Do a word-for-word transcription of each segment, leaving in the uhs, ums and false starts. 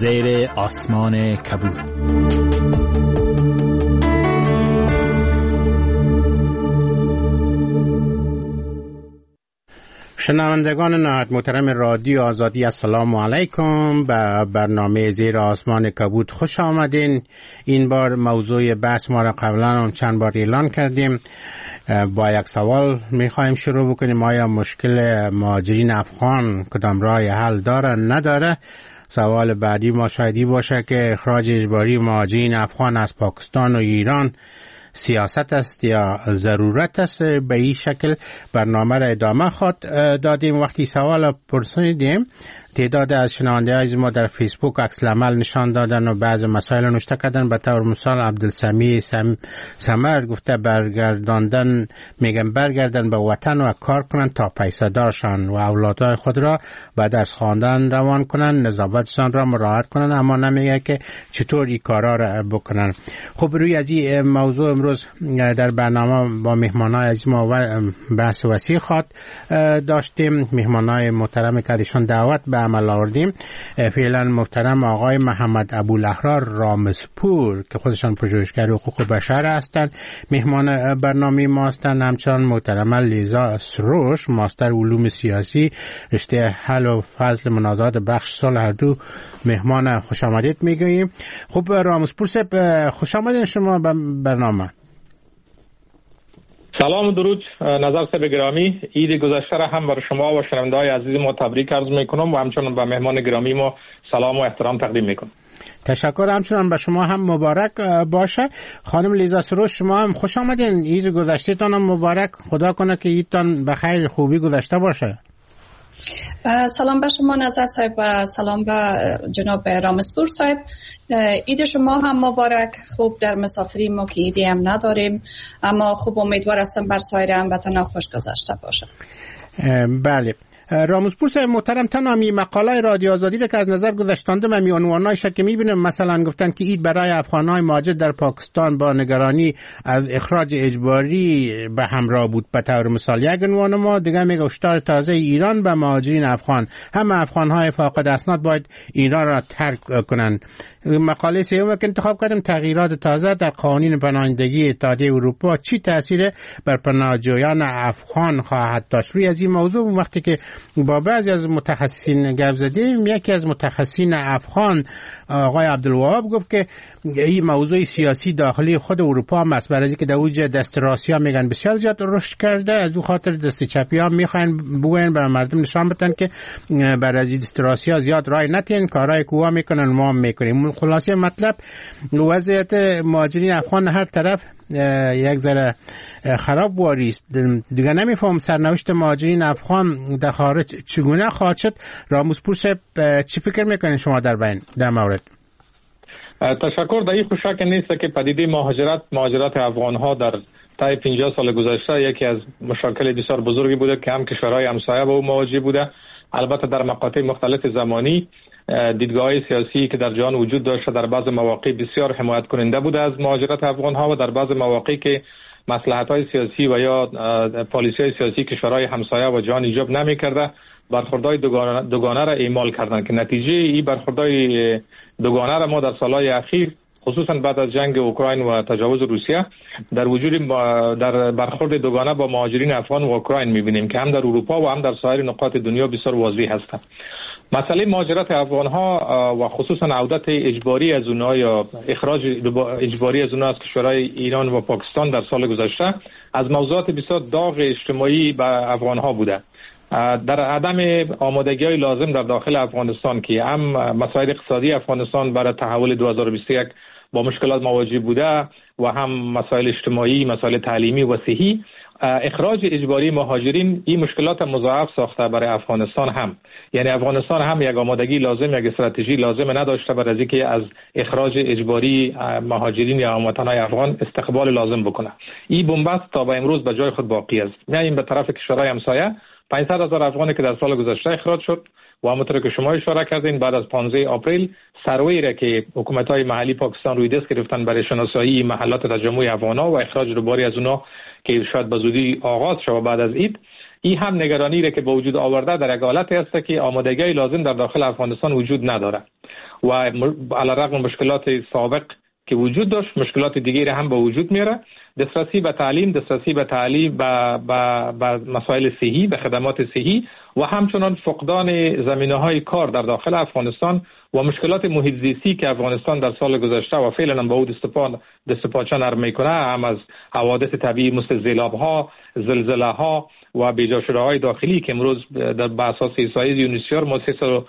زیر آسمان کبود. شنوندگان نهایت محترم رادیو آزادی، السلام علیکم. به برنامه زیر آسمان کبود خوش آمدین. این بار موضوع بحث ما را قبلا هم چند بار اعلان کردیم. با یک سوال میخوایم شروع بکنیم: آیا مشکل مهاجرین افغان کدام راه حل داره نداره؟ سوال بعدی ما شایدی باشه که اخراج اجباری مهاجرین افغان از پاکستان و ایران سیاست است یا ضرورت است. به این شکل برنامه را ادامه خواهد دادیم. وقتی سوال پرسیدیم، تعداد از شنونده های ما در فیسبوک عکس العمل نشان دادن و بعض مسائل نوشته کردن. به طور مثال عبدالسمیع سم... سمر گفته برگرداندن میگن برگردن به وطن و کار کنن تا پیسه دارشان و اولادهای خود را به درس خواندن روان کنن، نظافتشان را مراعات کنن، اما نمیگه که چطور این کارا را بکنن. خب روی از این موضوع امروز در برنامه با مهمانای از ما بحث وسیع خواد داشتیم. مهمانای محترم که ازشان دعوت به عمل آوردیم فعلا محترم آقای محمد ابوالاحرار رامزپور که خودشان پژوهشگر حقوق بشر هستند، مهمان برنامه ما هستند. همچنان محترم لیزا سروش، ماستر علوم سیاسی، رشته حل و فصل منازعات بخش صلح، هر دو مهمان خوش آمدید میگوییم. خب رامزپور صاحب، خوش آمدین شما به برنامه. سلام و درود نظر صاحب گرامی. عید گذشته را هم برای شما و شنونده‌های عزیز ما تبریک عرض میکنم و همچنان به مهمان گرامی ما سلام و احترام تقدیم میکنم. تشکر. همچنان به شما هم مبارک باشه. خانم لیزا سروش، شما هم خوش آمدین. عید گذشته تان هم مبارک. خدا کنه که عیدتان به خیر خوبی گذشته باشه. سلام به شما نظر صاحب و سلام به جناب رامزپور صاحب. عید شما هم مبارک. خوب در مسافری ما که عیدی هم نداریم، اما خوب امیدوار هستم بر سایر هموطنان خوش گذشته باشه. بله رامزپور صاحب محترم، تنها می مقاله رادیو آزادی که از نظر گذاشتنده و می عنوانایش که میبینیم، مثلا گفتن که عید برای افغانای مهاجر در پاکستان با نگرانی از اخراج اجباری به همراه بود. به طور مثال یک عنوان ما دیگه میگه هشدار تازه ایران به مهاجرین افغان، همه افغانهای فاقد اسناد باید ایران را ترک کنند. مقاله سوم که انتخاب کردیم: تغییرات تازه در قوانین پناهندگی اتحادیه اروپا چی تاثیر بر پناهجویان افغان خواهد داشت. روی از این موضوع وقتی که با بعضی از متخصصین گپ زدیم، یکی از متخصصین افغان آقای عبدالوهاب گفت که این موضوع سیاسی داخلی خود اروپا هم است، برای اینکه در اوج دست راستی ها میگن بسیار زیاد رشد کرده، از اون خاطر دست چپی ها میخواین بگوین به مردم نشان بدن که برای از دست راستی ها زیاد رای نتین، کارهای کوها میکنن ما هم میکنیم. خلاصه مطلب وضعیت مهاجرین افغان هر طرف یک ذره خراب واریست. دیگه نمیفهم سرنوشت مهاجرین افغان در خارج چگونه خواهد شد. رامزپور صاحب چی فکر میکنین شما در بین در مورد؟ تشکر. در این خوشک نیست که پدیده مهاجرت مهاجرت افغان ها در طی پنجاه سال گذشته یکی از مشاکل بسیار بزرگی بوده که هم کشورهای همسایه با او مواجه بوده. البته در مقاطع مختلف زمانی دیدگاه‌های سیاسی که در جهان وجود داشته در بعض مواقع بسیار حمایت کننده بوده از مهاجرت افغان ها و در بعض مواقع که مصلحت‌های سیاسی و یا پالیسی‌های سیاسی کشورهای همسایه و جهان ایجاب نمی‌کرده برخوردهای دوگانه, دوگانه را اعمال کردند که نتیجه این برخوردهای دوگانه را ما در سالهای اخیر خصوصا بعد از جنگ اوکراین و تجاوز روسیه در وجود در برخورد دوگانه با مهاجرین افغان و اوکراین می‌بینیم که هم در اروپا و هم در سایر نقاط دنیا بسیار واضح هستند. مسئله مهاجرت افغان ها و خصوصا عودت اجباری از اونها یا اخراج اجباری از اونها از کشورهای ایران و پاکستان در سال گذشته از موضوعات بسیار داغ اجتماعی به افغان ها بوده. در عدم آمادگی های لازم در داخل افغانستان که هم مسائل اقتصادی افغانستان برای تحول دو هزار و بیست و یک با مشکلات مواجه بوده و هم مسائل اجتماعی، مسائل تعلیمی و صحی، اخراج اجباری مهاجرین این مشکلات مضاعف ساخته برای افغانستان هم. یعنی افغانستان هم یک آمادگی لازم، یک استراتژی لازم نداشته برای اینکه از اخراج اجباری مهاجرین یا هموطنان افغان استقبال لازم بکنه. این بنبست تا به امروز به جای خود باقی است. میایم به طرف کشورهای همسایه. پانصد هزار افغانی که در سال گذشته اخراج شد و همونطور که شما اشاره کردین بعد از پانزده آپریل سروی را که حکومت‌های محلی پاکستان روی دست گرفتن برای شناسایی محلات تجمع افغان‌ها و اخراج دوباره از اونها که شاید به زودی آغاز شود بعد از عید، این هم نگرانی را که با وجود آورده در یک حالتی است که آمادگی لازم در داخل افغانستان وجود نداره. و علیرغم مشکلات سابق که وجود داشت مشکلات دیگری هم به وجود میاره. دسترسی به تعلیم، دسترسی به تعلیم به به مسائل صحی، به خدمات صحی و همچنان فقدان زمینه‌های کار در داخل افغانستان و مشکلات محیط زیستی که افغانستان در سال گذشته و فعلا هم به او دستپا دستپاچه نرم میکنه، هم از حوادث طبیعی مثل سیلاب‌ها، زلزله‌ها و بیجا شده‌های داخلی که امروز در بر اساس احصایه یونیسیار ما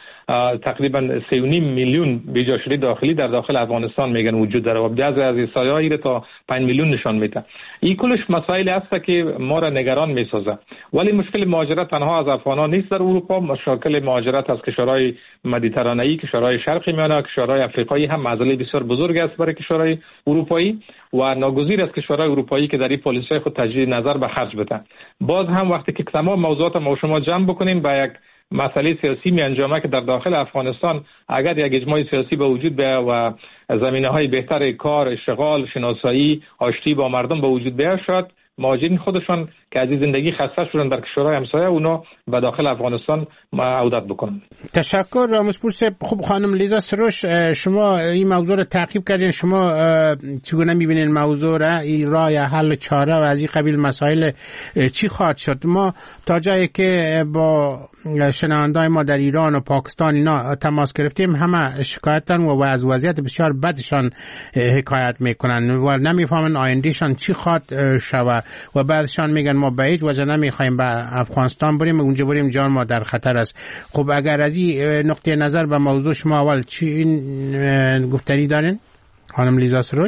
تقریبا سه و نیم میلیون بیجا شده داخلی در داخل افغانستان میگن وجود داره و بعضی از احصایه‌ها را تا پنج میلیون نشان میده. این کلش مسائل است که ما را نگران میسازه. ولی مشکل مهاجرت تنها از افغانان نیست در اروپا، مشکل مهاجرت از کشورهای مدیترانه‌ای، کشورهای شرق میانه، کشورهای افریقایی هم معضله بسیار بزرگ است برای کشورهای اروپایی و ناگزیر است کشورهای اروپایی که در این پالیسی خود تجدید نظر به خرج بدن. باز هم وقتی که تمام موضوعات ما شما جمع بکنیم با یک مسئله سیاسی می انجامه که در داخل افغانستان اگر یک اجماع سیاسی به وجود بیاید و زمینه‌های بهتر کار، اشتغال، شناسایی، آشتی با مردم به وجود بیاید، شاید مهاجرین خودشان که از زندگی خسته شدن در کشورهای همسایه اونا به داخل افغانستان عودت بکنن. تشکر رامز پور صاحب. خب خانم لیزا سروش، شما این موضوع رو تعقیب کردین، شما چگونه می‌بینین موضوع را، این راه حل چاره و از این قبیل مسائل چی خواهد شد؟ ما تا جایی که با شنوندای ما در ایران و پاکستان اینا تماس گرفتیم همه شکایتن و از وضعیت بسیار بدشان حکایت میکنن و نمیفهمن آیندهشان چی خواهد شود و بعدشان میگن ما به هیچ وجه نمیخوایم به افغانستان بریم، اونجا بریم جان ما در خطر است. خب اگر از این نقطه نظر به موضوع شما اول چی این گفتنی دارین خانم لیزا سروش؟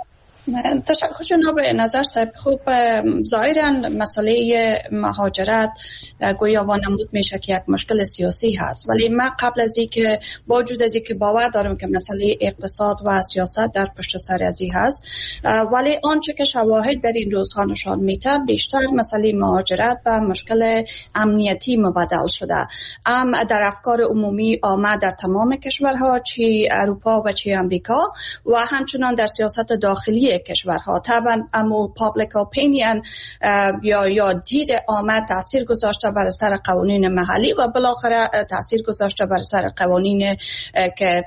تشکر جناب نظر صاحب. خوب ظاهرا مسئله مهاجرت گویا وانمود میشه که یک مشکل سیاسی هست، ولی من قبل از اینکه با وجود از اینکه باور دارم که مسئله اقتصاد و سیاست در پشت سر از این هست، ولی آنچه که شواهد در این روزها نشان میده بیشتر مسئله مهاجرت و مشکل امنیتی مبدل شده. ام در افکار عمومی آمد در تمام کشورها، چی اروپا و چی امریکا، و همچنان در سیاست داخلی کشورها. طبعا امو پابلیک اپینین یا یا دید آمد تاثیر گذاشته بر سر قوانین محلی و بالاخره تاثیر گذاشته بر سر قوانین که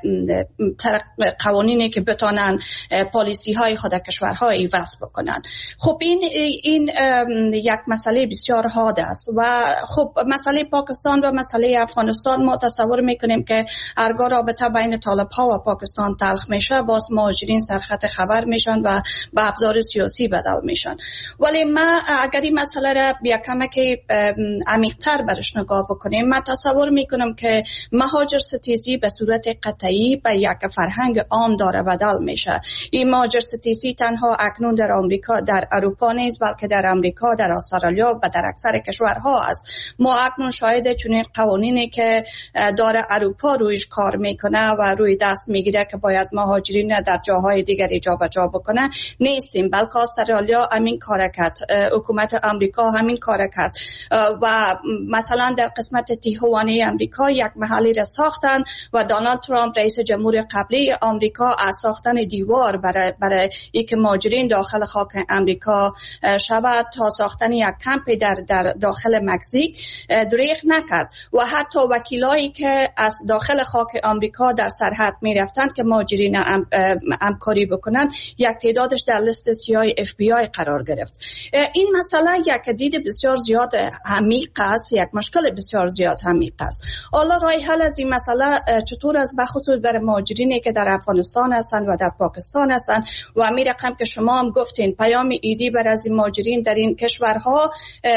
قوانینی که بتونن پالیسی های خود کشورها ایواز بکنن. خب این این یک مسئله بسیار حاد است و خب مسئله پاکستان و مسئله افغانستان ما تصور میکنیم که هرگاه رابطه بین طالب ها و پاکستان تلخ میشه باز مهاجرین سرخط خبر میشن و به ابزار سیاسی بدل میشن. ولی ما اگر این مسئله را یکم که عمیق‌تر برش نگاه بکنیم، من تصور میکنم که مهاجر ستیزی به صورت قطعی به یک فرهنگ عام داره بدل میشه. این مهاجر ستیزی تنها اکنون در آمریکا، در اروپا نیست، بلکه در آمریکا، در استرالیا و در اکثر کشورها است. ما اکنون شاهد چنین قوانینی که داره اروپا رویش کار میکنه و روی دست میگیره که باید مهاجرین در جاهای دیگری جابجا بکنه نیستیم، بلکه استرالیا همین کار کرد، حکومت آمریکا همین کار کرد و مثلا در قسمت تیهوانی آمریکا یک محلی را ساختن و دونالد ترامپ رئیس جمهور قبلی آمریکا از ساختن دیوار برای برای اینکه مهاجرین داخل خاک آمریکا شود تا ساختن یک کمپ در در داخل مکزیک دریغ نکرد و حتی وکیلایی که از داخل خاک آمریکا در سرحد میرفتند که مهاجرین همکاری بکنن یک تعدادش در لیست سیاه اف بی آی قرار گرفت. این مسئله یک دید بسیار زیاد عمیق است، یک مشکل بسیار زیاد عمیق است. حالا راه حل از این مسئله چطور است؟ بخصوص برای مهاجرینی که در افغانستان هستند و در پاکستان هستند و امیر رقم که شما هم گفتین پیام ایدی بر از این مهاجرین در این کشورها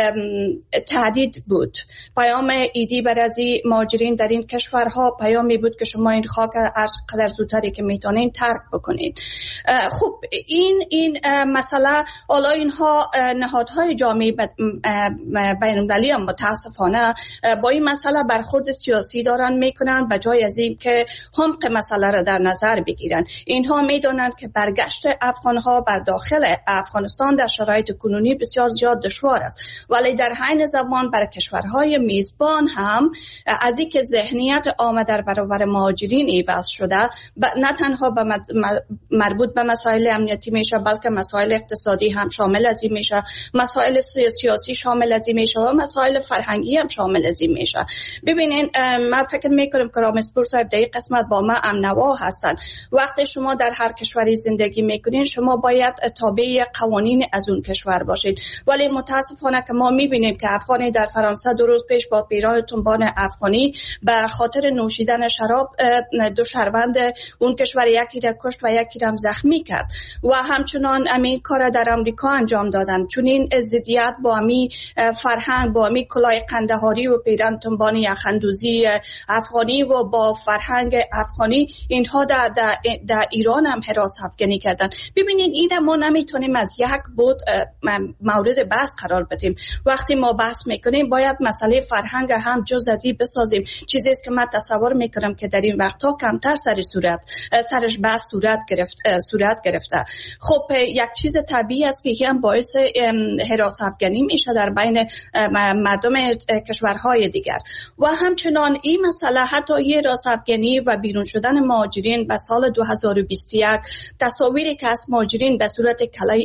تهدید بود. پیام ایدی بر از این مهاجرین در این کشورها پیامی بود که شما این خاک هر قدر زودتری که میتونین ترک بکنین. خب این این مسئله حالا اینها نهادهای جامعه بین‌المللی هم متاسفانه با این مسئله برخورد سیاسی دارن میکنن به جای از این که عمق مسئله را در نظر بگیرن. اینها میدونن که برگشت افغانها بر داخل افغانستان در شرایط کنونی بسیار زیاد دشوار است، ولی در حین زمان بر کشورهای میزبان هم از این که ذهنیت آمد در برابر مهاجرین ایواز شده نه تنها به مربوط به مسائل امنیتی امنیتی میشه، بلکه مسائل اقتصادی هم شامل از این میشه، مسائل سیاسی شامل از این میشه و مسائل فرهنگی هم شامل از این میشه. ببینین من فکر میکنم که رامسپور صاحب در این قسمت با ما امنوا هستن. وقتی شما در هر کشوری زندگی میکنین شما باید تابع قوانین از اون کشور باشید، ولی متاسفانه که ما میبینیم که افغانی در فرانسه دو روز پیش با پیران تنبان افغانی به خاطر نوشیدن شراب دو شهروند اون کشور یکی را کشت و یکی را زخمی کرد و همچنان همین کار در امریکا انجام دادن. چون این ضدیت با امی فرهنگ، با امی کلاه قندهاری و پیران تنبان یخندوزی افغانی و با فرهنگ افغانی اینها در, در, در ایران هم حراس افغانی کردن. ببینید این ما نمیتونیم از یک بود مورد بحث قرار بدیم. وقتی ما بحث میکنیم باید مسئله فرهنگ هم جز از این بسازیم. چیزی است که من تصور میکنم که در این وقتا کمتر سر صورت سرش بحث صورت گرفت صورت گرفته. خب یک چیز طبیعی است که هم باعث حراس افغانی میشه در بین مردم کشورهای دیگر و همچنان این مسئله حتی یه حراس افغانی و بیرون شدن مهاجرین به سال دو هزار و بیست و یک تصاویری که از مهاجرین به صورت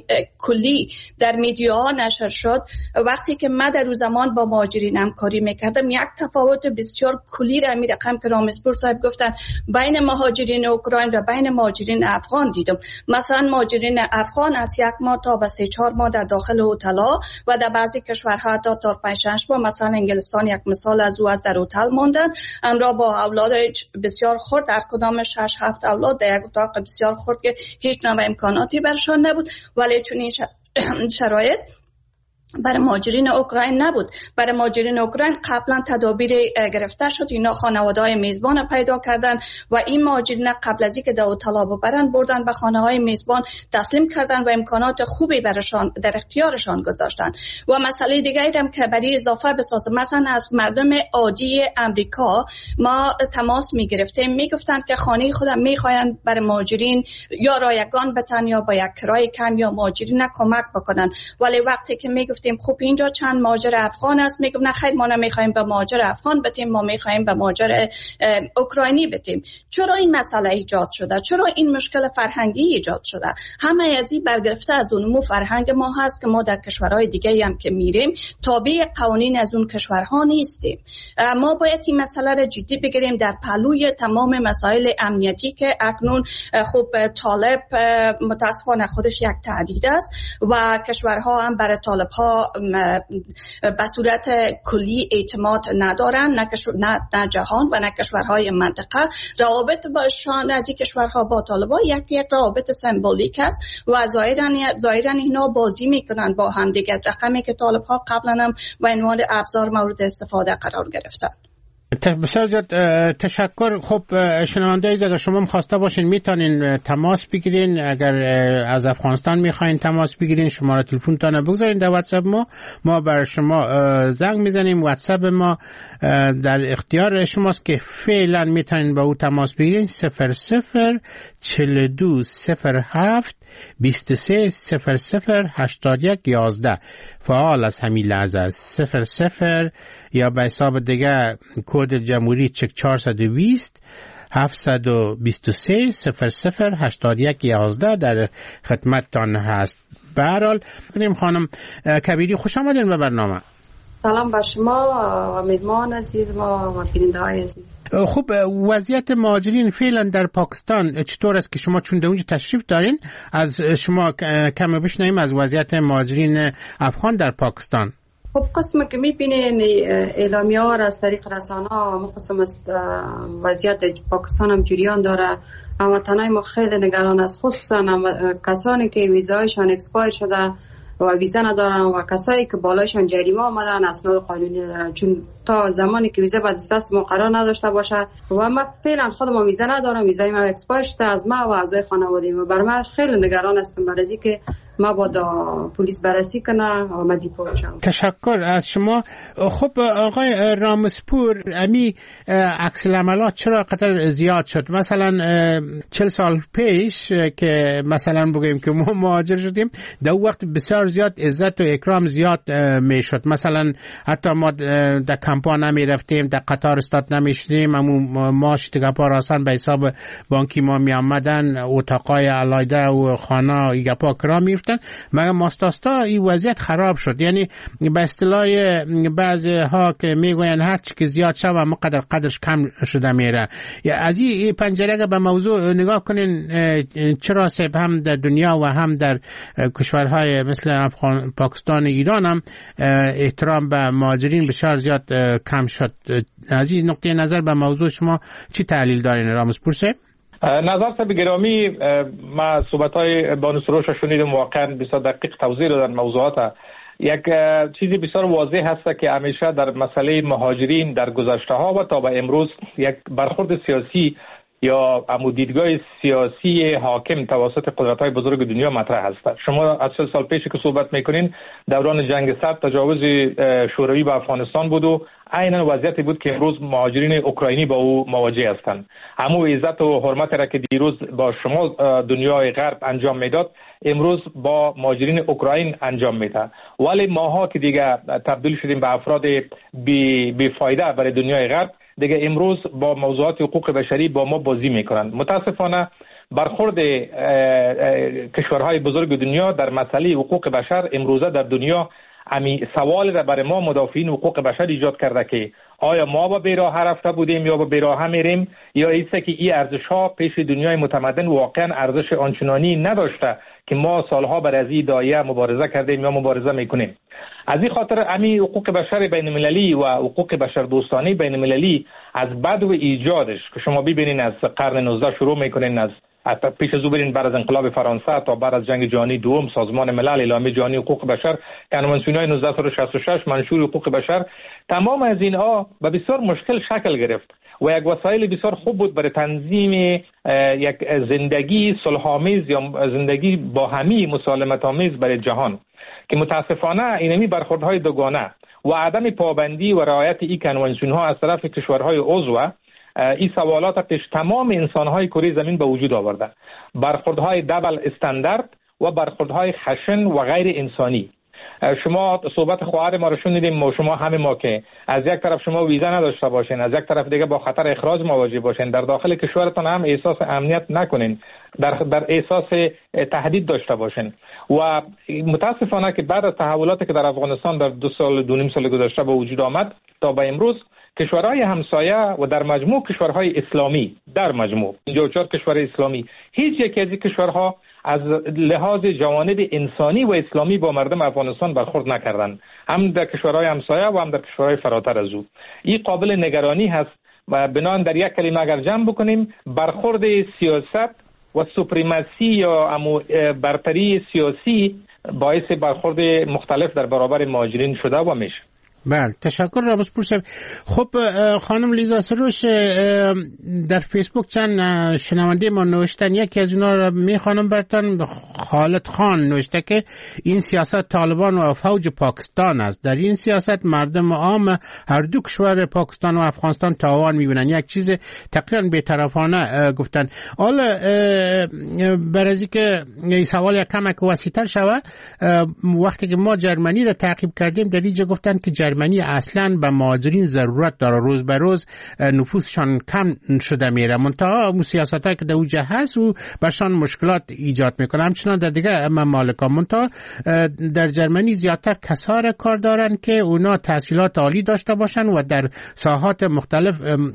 کلی در میدیاها نشر شد. وقتی که من در اون زمان با مهاجرین همکاری میکردم یک تفاوت بسیار کلی را می رقم که رامسپور صاحب گفتن بین مهاجرین اوکراین و بین مهاجرین افغان دیدم. مثلا مهاجرین افغان از یک ماه تا به سه چهار ماه در داخل هتل‌ها و در بعضی کشورها تا تا پنج شش ماه، مثلا انگلستان یک مثال از او از در هتل ماندن همراه با اولاد بسیار خرد، در کدام شش هفت اولاد در یک اتاق بسیار خرد که هیچ نوع امکاناتی برشان نبود. ولی چون این شرایط برای مهاجرین اوکراین نبود. برای مهاجرین اوکراین قبلا تدابیر گرفته شد، اینا خانواده‌های میزبان پیدا کردن و این مهاجرین قبل از اینکه در هتل ببرن بردن به خانه‌های میزبان تسلیم کردن و امکانات خوبی براشان در اختیارشان گذاشتن. و مسئله دیگری هم که برای اضافه بسازم، مثلا از مردم عادی امریکا ما تماس می‌گرفتیم، میگفتن که خانه خودم می‌خواین برای مهاجرین یا رایگان بتن یا با یک کرایه کم یا مهاجرین کمک بکنن. ولی وقتی که میگفتیم خب اینجا چند مهاجر افغان است، میگم نه خیر ما نمیخوایم به مهاجر افغان بدیم، ما میخوایم به مهاجر اوکراینی بدیم. چرا این مسئله ایجاد شده؟ چرا این مشکل فرهنگی ایجاد شده؟ همه از این برگرفته از اون فرهنگ ما هست که ما در کشورهای دیگه هم که میریم تابع قوانین از اون کشورها نیستیم. ما باید این مسئله را جدی بگیریم در پهلوی تمام مسائل امنیتی که اکنون خب طالب متاسفانه خودش یک تهدید است و کشورها هم برای طالب ها به صورت کلی اعتماد ندارن، نه, نه, نه جهان و نه کشورهای منطقه. روابط باشان از این کشورها با طالبان یک یک روابط سمبولیک است و ظاهرا ظاهرا اینا بازی میکنن با هم دیگه، رقمی که طالبها قبلا هم به عنوان ابزار مورد استفاده قرار گرفتن. بسیار زیاد تشکر. خب شنونده‌ای زیاد شما خواسته باشین میتونین تماس بگیرین، اگر از افغانستان میخواین تماس بگیرین شماره تلفنتون بگذارین در واتساپ ما، ما برای شما زنگ میزنیم. واتساپ ما در اختیار شماست که فعلا میتونین با او تماس بگیرین. صفر صفر چهل و دو صفر هفت بیست و سه صفر صفر هشتاد و یک یازده فعال از همین لحظه است. صفر صفر یا به حساب دیگه کد جمهوری چک چهارصد و بیست هفتصد و بیست و سه صفر صفر هشتاد و یک یازده در خدمتتان هست. به هر حال خانم کبیری خوش آمدین به برنامه. سلام بر شما و میهمان عزیز ما و بیننده های عزیز. خب وضعیت مهاجرین فعلا در پاکستان چطور است که شما چون در اونجا تشریف دارین؟ از شما کم بشنویم از وضعیت مهاجرین افغان در پاکستان. خب قسم که میبینین اعلامیه ها را از طریق رسانه ها مقسم است وضعیت پاکستان هم جریان داره. هموطنای ما خیلی نگران است، خصوصا کسانی که ویزایشان اکسپایر شده و ویزا ندارن و کسایی که بالایشان جریمه آمدن اسناد قانونی ندارن، چون تا زمانی که ویزا به دست ما قرار نداشته باشه و من فعلا خودم ویزا ندارم، ویزای ما اکسپایر شده از ما و اعضای خانواده ما. بر من خیلی نگران هستم برای اینکه مبادا پلیس بررسی کنه و من دیپورت شم. تشکر از شما. خب آقای رامسپور، امی عکس العملات چرا قدر زیاد شد؟ مثلا چل سال پیش که مثلا بگیم که ما مهاجر شدیم، در وقت بسیار زیاد عزت و اکرام زیاد میشد. مثلا حتی ما در کمپا نمی رفتیم، در قطار استاد نمی شدیم، امو ماش دیگه پا راسن به حساب بانکی ما می آمدن، اتاقای علایده و خانه ایگه پا کرا می رفتن. مگر ماستاستا این وضعیت خراب شد. یعنی به اصطلاح بعضی ها که می گوین هر چی که زیاد شد و مقدر قدرش کم شده میره. از این پنجره به موضوع نگاه کنین، چرا سب هم در دنیا و هم در کشورهای مثل افغان، پاکستان، ایران هم احترام به مهاجرین بسیار زیاد کم شد. از این نقطه نظر به موضوع شما چی تحلیل دارین رامسپور صاحب؟ نظر صاحب گرامی، ما صحبت‌های بانو سروش شنیدم، واقعا بسیار دقیق توضیح دادن موضوعات. یک چیزی بسیار واضح هست که همیشه در مسئله مهاجرین در گذشته ها و تا به امروز یک برخورد سیاسی یا عمو دیدگاه سیاسی حاکم توسط قدرت‌های بزرگ دنیا مطرح است. شما از چهل سال پیش که صحبت میکنین، دوران جنگ سرد تجاوز شوروی به افغانستان بود و عیناً وضعیتی بود که امروز مهاجرین اوکراینی با او مواجه هستند. همون عزت و حرمت را که دیروز با شما دنیای غرب انجام میداد، امروز با مهاجرین اوکراین انجام میده. ولی ماها که دیگه تبدیل شدیم به افراد بی, بی فایده برای دنیای غرب، دیگه امروز با موضوعات حقوق بشری با ما بازی میکنند. متاسفانه برخورد کشورهای بزرگ دنیا در مسئله حقوق بشر امروزه در دنیا امی سوال را برای ما مدافعین حقوق بشر ایجاد کرده که آیا ما با بیراه رفته بودیم یا با بیراه میریم، یا ایسته که این ارزش ها پیش دنیای متمدن واقعا ارزش آنچنانی نداشته که ما سالها بر از این دایره مبارزه کردیم یا مبارزه میکنیم. از این خاطر امی حقوق بشر بین المللی و حقوق بشر دوستانه بین المللی از بدو ایجادش که شما ببینین از قرن نوزده شروع میکنین، از حتی پیش از او برین بعد از انقلاب فرانسه تا بعد از جنگ جهانی دوم، سازمان ملل، اعلامیه جهانی حقوق بشر، کنوانسیون‌های نوزده شصت و شش، منشور حقوق بشر، تمام از اینها به بسیار مشکل شکل گرفت و یک وسایل بسیار خوب بود برای تنظیم یک زندگی صلح‌آمیز یا زندگی با همی مسالمت آمیز برای جهان، که متاسفانه اینمی برخوردهای دوگانه و عدم پابندی و رعایت این کنوانسیون‌ها از طرف کشورهای عضو این سوالات پیش تمام انسان‌های کره زمین به وجود آورده. برخوردهای دبل استاندارد و برخوردهای خشن و غیر انسانی. شما صحبت خواهر ما رو شنیدیم و شما همه ما که از یک طرف شما ویزا نداشته باشین، از یک طرف دیگه با خطر اخراج مواجه باشین، در داخل کشورتان هم احساس امنیت نکنین، در در احساس تهدید داشته باشین. و متاسفانه که بعد از تحولاتی که در افغانستان در دو سال دو نیم سال گذشته به وجود آمد تا به امروز، کشورهای همسایه و در مجموع کشورهای اسلامی، در مجموع پنجاه و چهار کشور اسلامی، هیچ یک از این کشورها از لحاظ جوانب انسانی و اسلامی با مردم افغانستان برخورد نکردند، هم در کشورهای همسایه و هم در کشورهای فراتر از او. این قابل نگرانی هست و بنابراین در یک کلمه اگر جمع بکنیم، برخورد سیاست و سوپریماسی یا امو برتری سیاسی باعث برخورد مختلف در برابر مهاجرین شده و میشه. بله، تشکر رامسپور صاحب. خب خانم لیزا سروش در فیسبوک چند شنونده ما نوشتن، یکی از اونا را میخوانم براتون. خالد خان نوشته که این سیاست طالبان و فوج پاکستان است. در این سیاست مردم عام هر دو کشور پاکستان و افغانستان تاوان میبینن. یک چیز تقریبا بی‌طرفانه گفتن. حالا برای که این سوال یک کمک وسیع‌تر شود، وقتی که ما جرمنی را تعقیب کردیم در اینجا گفتن که جرمنی اصلا به مهاجرین ضرورت داره، روز به روز نفوسشان کم شده میره، منتها اون سیاستایی که در اونجا هست و برشان مشکلات ایجاد میکنه. همچنان در دیگه ممالک ها، منتها در جرمنی زیادتر کسار کار دارن که اونا تحصیلات عالی داشته باشن و در ساحات مختلف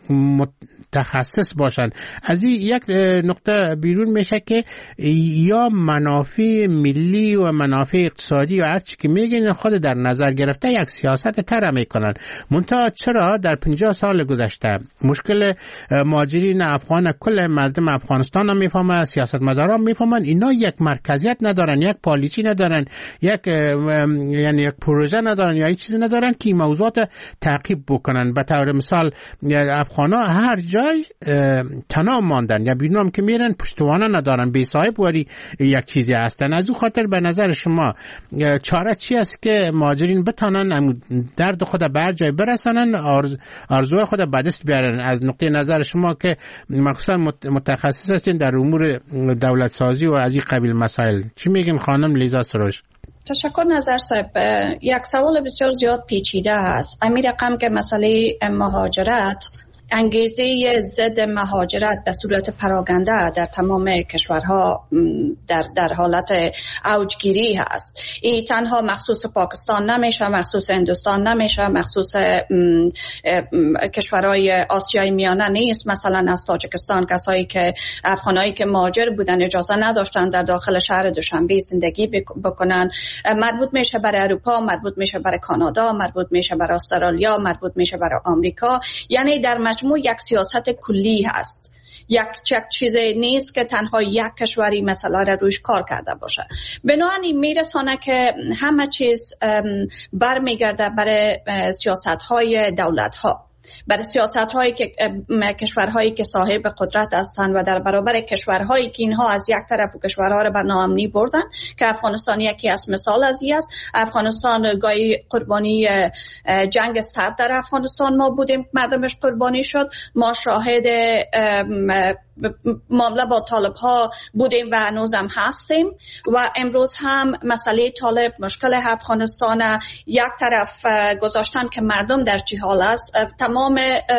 متخصص باشن. از این یک نقطه بیرون میشه که یا منافع ملی و منافع اقتصادی و هر چی که میگن خود در نظر گرفته یک سیاست بهتر میکنن. منتها چرا در پنجاه سال گذشته مشکل مهاجرین افغان کل مردم افغانستان هم میفهمن، سیاستمداران میفهمن، اینا یک مرکزیت ندارن، یک پالیسی ندارن، یک یعنی یک پروژه ندارن یا هیچ چیزی ندارن که این موضوعات تعقیب بکنن. به طور مثال افغانا هر جای تنها ماندن یا بیرون هم که میرن پشتوانه ندارن، بی صاحب واری یک چیزی هستن. از اون خاطر به نظر شما چاره چی است که مهاجرین بتانن درد خود به جای برسانن، آرز آرزوی خود به دست بیارن؟ از نقطه نظر شما که مخصوصا متخصص هستین در امور دولت سازی و از این قبیل مسائل، چی میگین خانم لیزا سروش؟ تشکر نظر صاحب. یک سوال بسیار زیاد پیچیده است. امیر رقم که مسئله مهاجرت انگیزه ضد مهاجرت به صورت پراگنده در تمام کشورها در در حالت اوجگیری هست. این تنها مخصوص پاکستان نمیشه، مخصوص هندوستان نمیشه، مخصوص کشورهای آسیای میانه نیست. مثلا از تاجیکستان کسایی که افغانایی که مهاجر بودن اجازه نداشتن در داخل شهر دوشنبه زندگی بکنن. مربوط میشه برای اروپا، مربوط میشه برای کانادا، مربوط میشه برای استرالیا، مربوط میشه برای آمریکا. یعنی در مجموع یک سیاست کلی هست. یک چک چیزی نیست که تنها یک کشوری مثلا را روش کار کرده باشه. بنابراین میرسانه که همه چیز برمیگرده برای سیاست های دولت ها، برای سیاست هایی که کشورهایی که صاحب قدرت هستند و در برابر کشورهایی که اینها از یک طرف و کشورها را به ناامنی بردن، که افغانستان یکی از مثال از این است. افغانستان گاهی قربانی جنگ سرد در افغانستان ما بودیم، مردمش قربانی شد. ما شاهد معامله با طالب ها بودیم و هنوز هم هستیم و امروز هم مسئله طالب، مشکل افغانستان یک طرف گذاشتن که مردم در چه حال است. تمام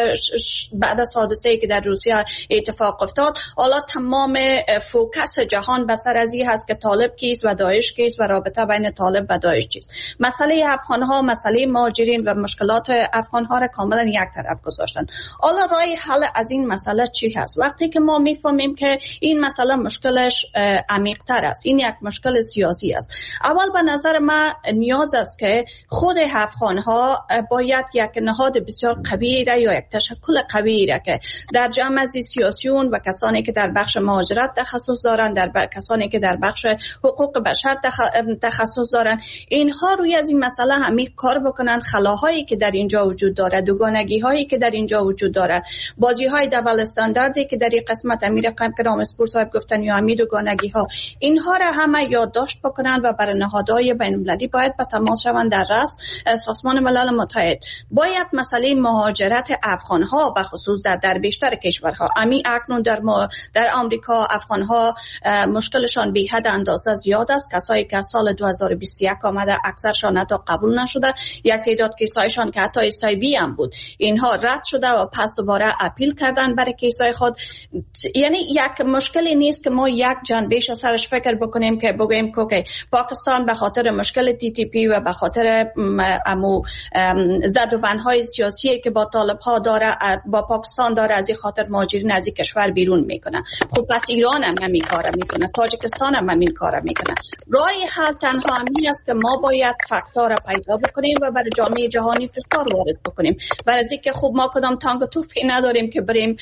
بعد از حادثه‌ای که در روسیه اتفاق افتاد، حالا تمام فوکس جهان به سر از این هست که طالب کیست و داعش کیست و رابطه بین طالب و داعش چیست. مسئله افغان ها، مسئله مهاجرین و مشکلات افغان ها را کاملا یک طرف گذاشتن. حالا راه حل از این مسئله چی هست؟ وقتی که ما میفهمیم که این مسئله مشکلش عمیق‌تر است، این یک مشکل سیاسی است، اول به نظر من نیاز است که خود افغان ها باید یک نهاد بسیار قوی را یا یک تشکل قوی را که در جمع از سیاسیون و کسانی که در بخش مهاجرت تخصص دارند، در کسانی که در بخش حقوق بشر تخصص دارند، اینها روی از این مسئله عمیق کار بکنن. خلاهایی که در اینجا وجود داره، دوگانگی هایی که در اینجا وجود داره، بازی های دبل استانداردی که در این قسمت امیر قم که رامسپور صاحب گفتن یا امید دوگانگی ها، اینها را همه یادداشت بکنن و بر نهادهای بین المللی باید به تماس شوند. در رأس سازمان ملل متحد باید مسئله مهاجرت افغان ها به خصوص در در بیشتر کشورها، امی اکنون در ما در آمریکا افغان ها مشکلشان بی حد اندازه زیاد است. کسایی که سال دو هزار و بیست و یک آمده اکثرشان حتی قبول نشده، یک تعداد کیسایشان که حتی اسایوی هم بود اینها رد شده و پس دوباره اپیل کردن برای کیسای خود. یعنی یک مشکلی نیست که ما یک جنبهش سرش فکر بکنیم که بگوییم که پاکستان به خاطر مشکل تی تی پی و به خاطر امو زد و بندهای سیاسی که با طالب ها داره با پاکستان داره از این خاطر مهاجرین از این کشور بیرون میکنه. خب پس ایران هم همین کارا میکنه، تاجیکستان هم همین کارا میکنه. راه حل تنها همین است که ما باید فاکتور را پیدا بکنیم و برای جامعه جهانی فشار وارد بکنیم. برای اینکه خب ما کدام تانک و توپی نداریم که بریم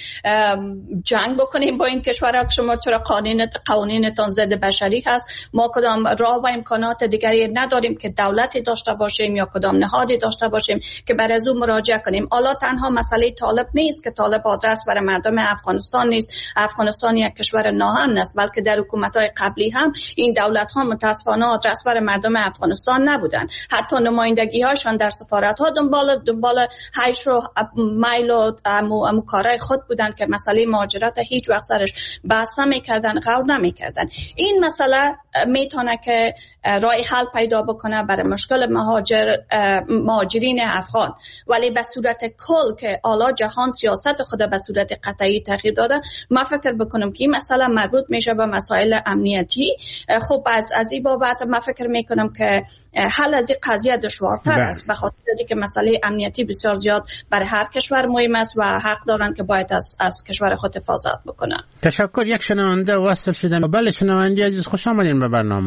جنگ بکنیم با این کشورها که شما چرا قانون قوانینتان ضد بشری هست. ما کدام راه و امکانات دیگری نداریم که دولتی داشته باشیم یا کدام نهادی داشته باشیم که بر از اون مراجعه کنیم. حالا تنها مسئله طالب نیست که طالب آدرس برای مردم افغانستان نیست. افغانستان یک کشور ناامن است، بلکه در حکومت‌های قبلی هم این دولت‌ها متأسفانه آدرس برای مردم افغانستان نبودن. حتی نمایندگی‌هاشون در سفارت‌ها دنبال دنبال هیچ و مایل و امو امو کارای خود بودن که مسئله مهاجرت هیچ وقت سرش بحث نمی‌کردن، غور نمی‌کردن. این مسئله میتونه که راه حل پیدا بکنه برای مشکل مهاجر مهاجرین افغان، ولی به صورت کل که حالا جهان سیاست خود به صورت قطعی تغییر داده، ما فکر بکنم که این مسئله مربوط میشه به مسائل امنیتی. خب از از این بابت ما فکر میکنم که حل از این قضیه دشوارتر است، به خاطر از اینکه مسئله امنیتی بسیار زیاد برای هر کشور مهم است و حق دارن که باید از از کشور خود حفاظت بکنن. تشکر. یک شنونده وصل شدن. بله شنونده عزیز، خوش آمدین به برنامه.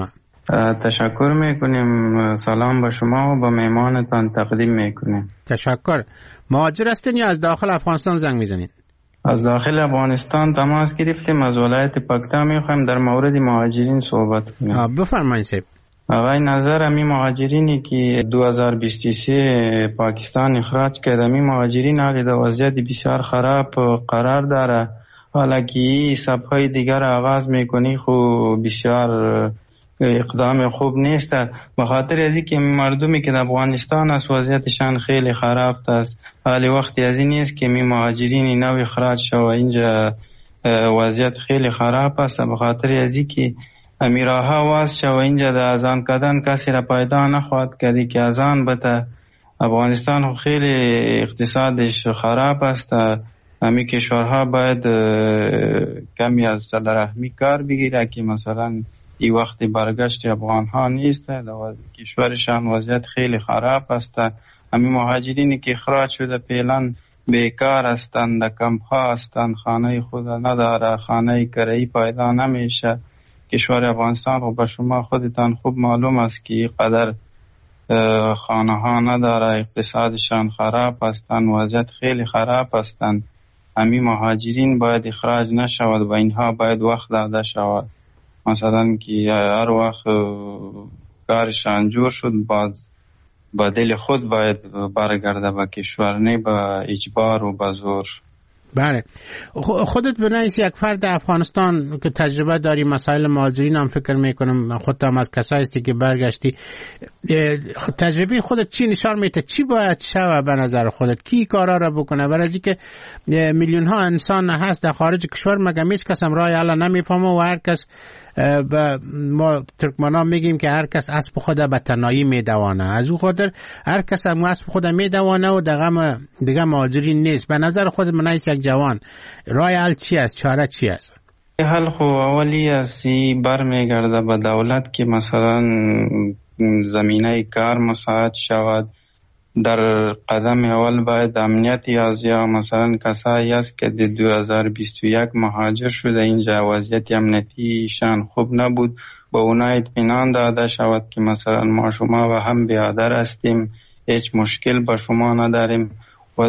تشکر میکنیم. سلام به شما و به مهمانتان تقدیم میکنیم. تشکر. مهاجر هستین یا از داخل افغانستان زنگ میزنید؟ از داخل افغانستان تماس گرفتیم. از ولایت پکتیا میخوایم در مورد مهاجرین صحبت کنیم. بفرمایید صاحب. آقای نظر، امی مهاجرینی که دو هزار و بیست و سه پاکستان اخراج کرده، امی مهاجرین حالی در وضعیت بسیار خراب قرار داره. حالا که این سبهای دیگر آغاز میکنی خو بسیار اقدام خوب نیست، به خاطر از اینکه مردمی که در افغانستان است وضعیتشان خیلی خراب است. حالی وقتی از این نیست که می مهاجرین نو اخراج شو اینجا وضعیت خیلی خراب است. به خاطر از اینکه امیراها واس شو اینجا در ازان کردن کسی را پیدا نخواهد کردی که ازان بته. افغانستان خیلی اقتصادش خراب است. همی کشورها باید کمی از صلح رحمی کار بگیره که مثلا این وقت برگشت افغان ها نیست، کشورشان وضعیت خیلی خراب است. همی مهاجرینی که اخراج شده فعلا بیکار هستند، کمپ ها هستند، خانه خود نداره، خانه کرایی پیدا نمیشه. کشور افغانستان رو به شما خودتان خوب معلوم است که قدر خانه ها نداره، اقتصادشان خراب هستند، وضعیت خیلی خراب هستند. همی مهاجرین باید اخراج نشود و اینها باید وقت داده شود. مثلا که هر وقت کارشان جور شد باز با دل خود باید برگرده به کشور، نه با اجبار و با زور. بله. خودت بنایست یک فرد افغانستان که تجربه داری مسائل مهاجرین هم فکر میکنم، خودت هم از کسایی هستی که برگشتی، تجربه خودت چی نشان میده؟ چی باید شوه به نظر خودت؟ کی کارا را بکنه؟ برای اینکه میلیون ها انسان هست در خارج کشور، مگه هیچ کس هم راه حل نمیفهمه و هر کس با ما ترکمنا میگیم که هر کس اسب خود به تنهایی میدوانه. از او خاطر هر کس هم اسب خود میدوانه و دیگه دیگه مهاجرین نیست. به نظر خود منایس یک جوان راه حل چی است؟ چاره چی است؟ حل خو اولی اسی برمیگرده به دولت که مثلا زمینه کار مساعد شود. در قدم اول باید امنیتی از یا مثلا کسایی است که در دو هزار و بیست و یک مهاجر شده اینجا وضعیت امنیتیشان خوب نبود، با اونا اطمینان داده شود که مثلا ما شما و هم بیادر هستیم، هیچ مشکل با شما نداریم. و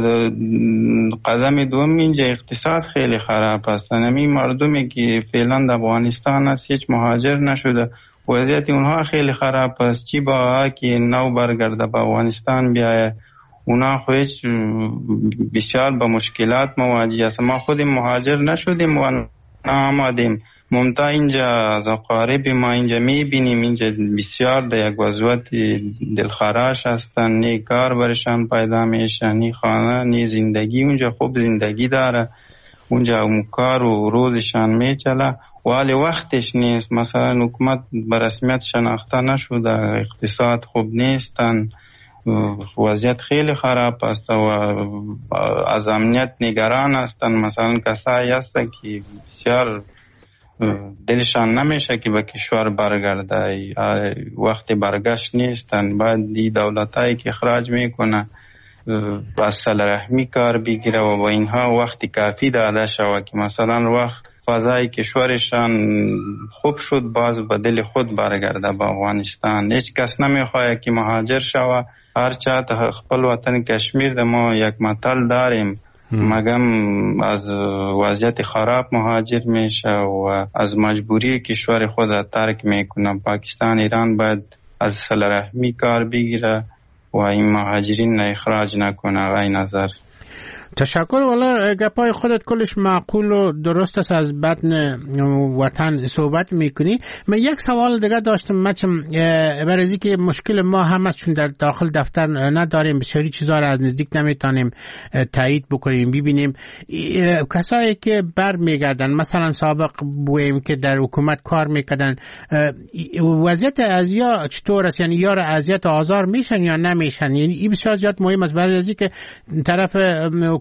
قدم دوم اینجا اقتصاد خیلی خراب است. نمی مردمی که فعلا در افغانستان است هیچ مهاجر نشده، وضعیت اونها خیلی خراب است. چی با که نو برگرده به افغانستان بیایه، اونا خودش بسیار با مشکلات مواجه است. ما خودیم مهاجر نشدیم و نامدیم، ممتا اینجا از اقارب ما اینجا میبینیم اینجا بسیار در یک وضعیت دلخراش هستن، نی کار برشان پیدا میشه، نی خانه نی زندگی. اونجا خوب زندگی داره، اونجا اون کار و روزشان میچله ولی وقتش نیست. مثلا حکومت به رسمیت شناخته نشده، اقتصاد خوب نیستن، وضعیت خیلی خراب است و از امنیت نگران هستن. مثلا کسایی هستن که بسیار دلشان نمیشه که به کشور برگرده، وقت برگشت نیستن. باید دی دولتایی که اخراج میکنه با صلح رحمی کار بگیره و با اینها وقت کافی داده شود که مثلا وقت فضای کشورشان خوب شد باز به دل خود برگرده به افغانستان. هیچ کس نمیخواد که مهاجر شود. هر چاته خپل وطن کشمیر ما یک متل داریم، مگم از وضعیت خراب مهاجر میشه و از مجبوری کشور خود ترک میکنه. پاکستان ایران باید از صلح رحمی کار بگیره و این مهاجرین اخراج نکنه. آقای نظر تشکر. والا گپای خودت کلش معقول و درست است، از بدن وطن صحبت میکنی. من یک سوال دیگه داشتم مچم، برای که مشکل ما هم است چون در داخل دفتر نداریم، بسیاری چیزا را از نزدیک نمیتونیم تایید بکنیم ببینیم. کسایی که بر میگردن مثلا سابق بویم که در حکومت کار میکردن، وضعیت ازیا چطور است؟ یعنی یار اذیت و آزار میشن یا نمیشن؟ یعنی این بسیار زیاد مهم است برای که طرف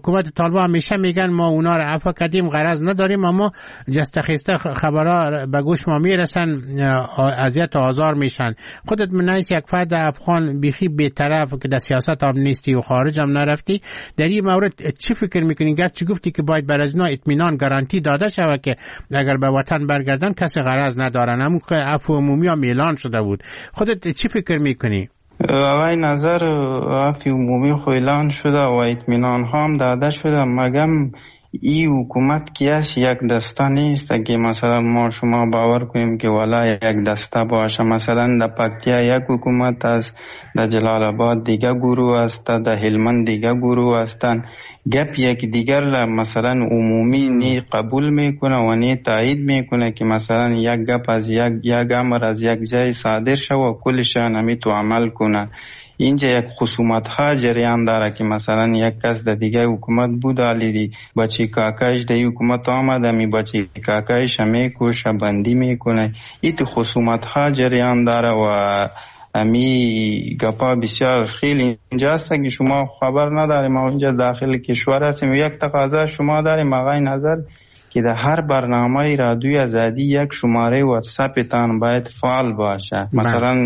حکومت طالبان همیشه میگن ما اونا رو عفو کردیم، غرض نداریم، اما جستخیسته خبرها به گوش ما میرسن، اذیت و آزار میشن. خودت من نیست یک فرد افغان بیخی بی‌طرف که در سیاست هم نیستی و خارج هم نرفتی، در این مورد چی فکر میکنی؟ گرچه گفتی که باید بر از اینا اطمینان گارانتی داده شود که اگر به وطن برگردن کسی غرض ندارن، همون که عفو عمومی هم اعلان شده بود. خودت چی فکر میکنی؟ اوای نظر عفو عمومی خو اعلان شده و اطمینان هم داده شده، مگم ای حکومت که است یک دسته نیست که مثلا ما شما باور کنیم که والا یک دسته باشه. مثلا در پکتیا یک حکومت است، در جلال آباد دیگه گروه است، در هلمند دیگه گروه هستند. گپ یک دیگر مثلا عمومی نی قبول میکنه و نی تایید میکنه که مثلا یک گپ از یک یک امر از یک جای صادر شو و کلش نمی تو عمل کنه. اینجا یک خصومت ها جریان داره که مثلا یک کس در دیگه حکومت بود، علی بچی کاکایش در حکومت آمده، می بچی کاکایش میکشه بندی میکنه. این خصومت ها جریان داره و امی گپا بسیار خیلی اینجا هست که شما خبر نداریم. ما اینجا داخل کشور هستیم. یک تقاضا شما داریم آقای نظر که در هر برنامه رادیوی آزادی یک شماره واتساپ تان باید فعال باشه. مثلا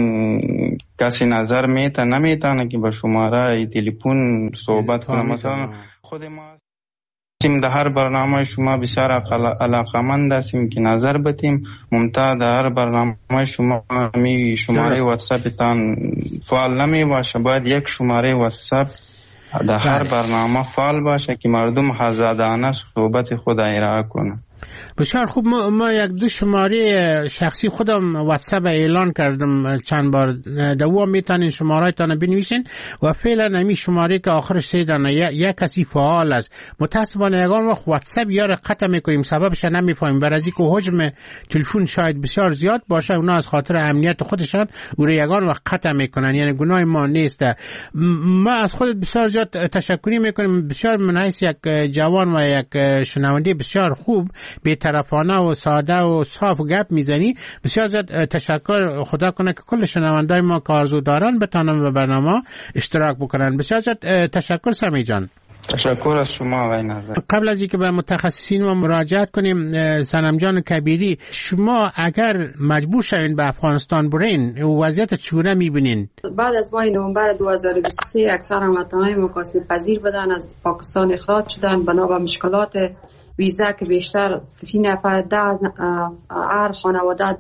کسی نظر میته نمیتونه که با شماره تلفن صحبت کنه. مثلا خود ما تیم در هر برنامه شما بسیار علاقمند هستیم که نظر بدیم. ممتاز در هر برنامه شما می شماره واتساپ تان فعال نمی باشه، باید یک شماره واتساپ در هر برنامه فعال باشه که مردم آزادانه صحبت خود ارائه کنه. بسیار خوب. ما, ما یک دو شماره شخصی خودم واتساپ اعلان کردم چند بار، دو میتونین شماره تان بنویسین و فعلا همین شماره که آخرش سه دانه یک کسی فعال است. متاسفانه یگان وقت واتساپ یا قطع میکنیم، سببش نمیفهمیم، برای اینکه حجم تلفن شاید بسیار زیاد باشه، اونا از خاطر امنیت خودشان او رو یگان وقت قطع میکنن، یعنی گناه ما نیست. ما از خودت بسیار زیاد تشکری میکنیم. بسیار منحیث یک جوان و یک شنونده بسیار خوب، بی‌طرفانه و ساده و صاف گپ میزنی. بسیار زیاد تشکر. خدا کنه که کل شنوندای ما که آرزو دارن بتونن به برنامه اشتراک بکنن. بسیار زیاد تشکر سمی جان. تشکر از شما آقای نظر. قبل از اینکه به متخصصین ما مراجعت کنیم، صنم جان کبیری، شما اگر مجبور شوین به افغانستان برین وضعیت چگونه میبینین؟ بعد از ماه نوامبر دو هزار و بیست و سه اکثر هموطنان مقاصد پذیر بودن از پاکستان اخراج شدن بنا به مشکلات ویزا که بیشتر سی نفر ده هر خانواده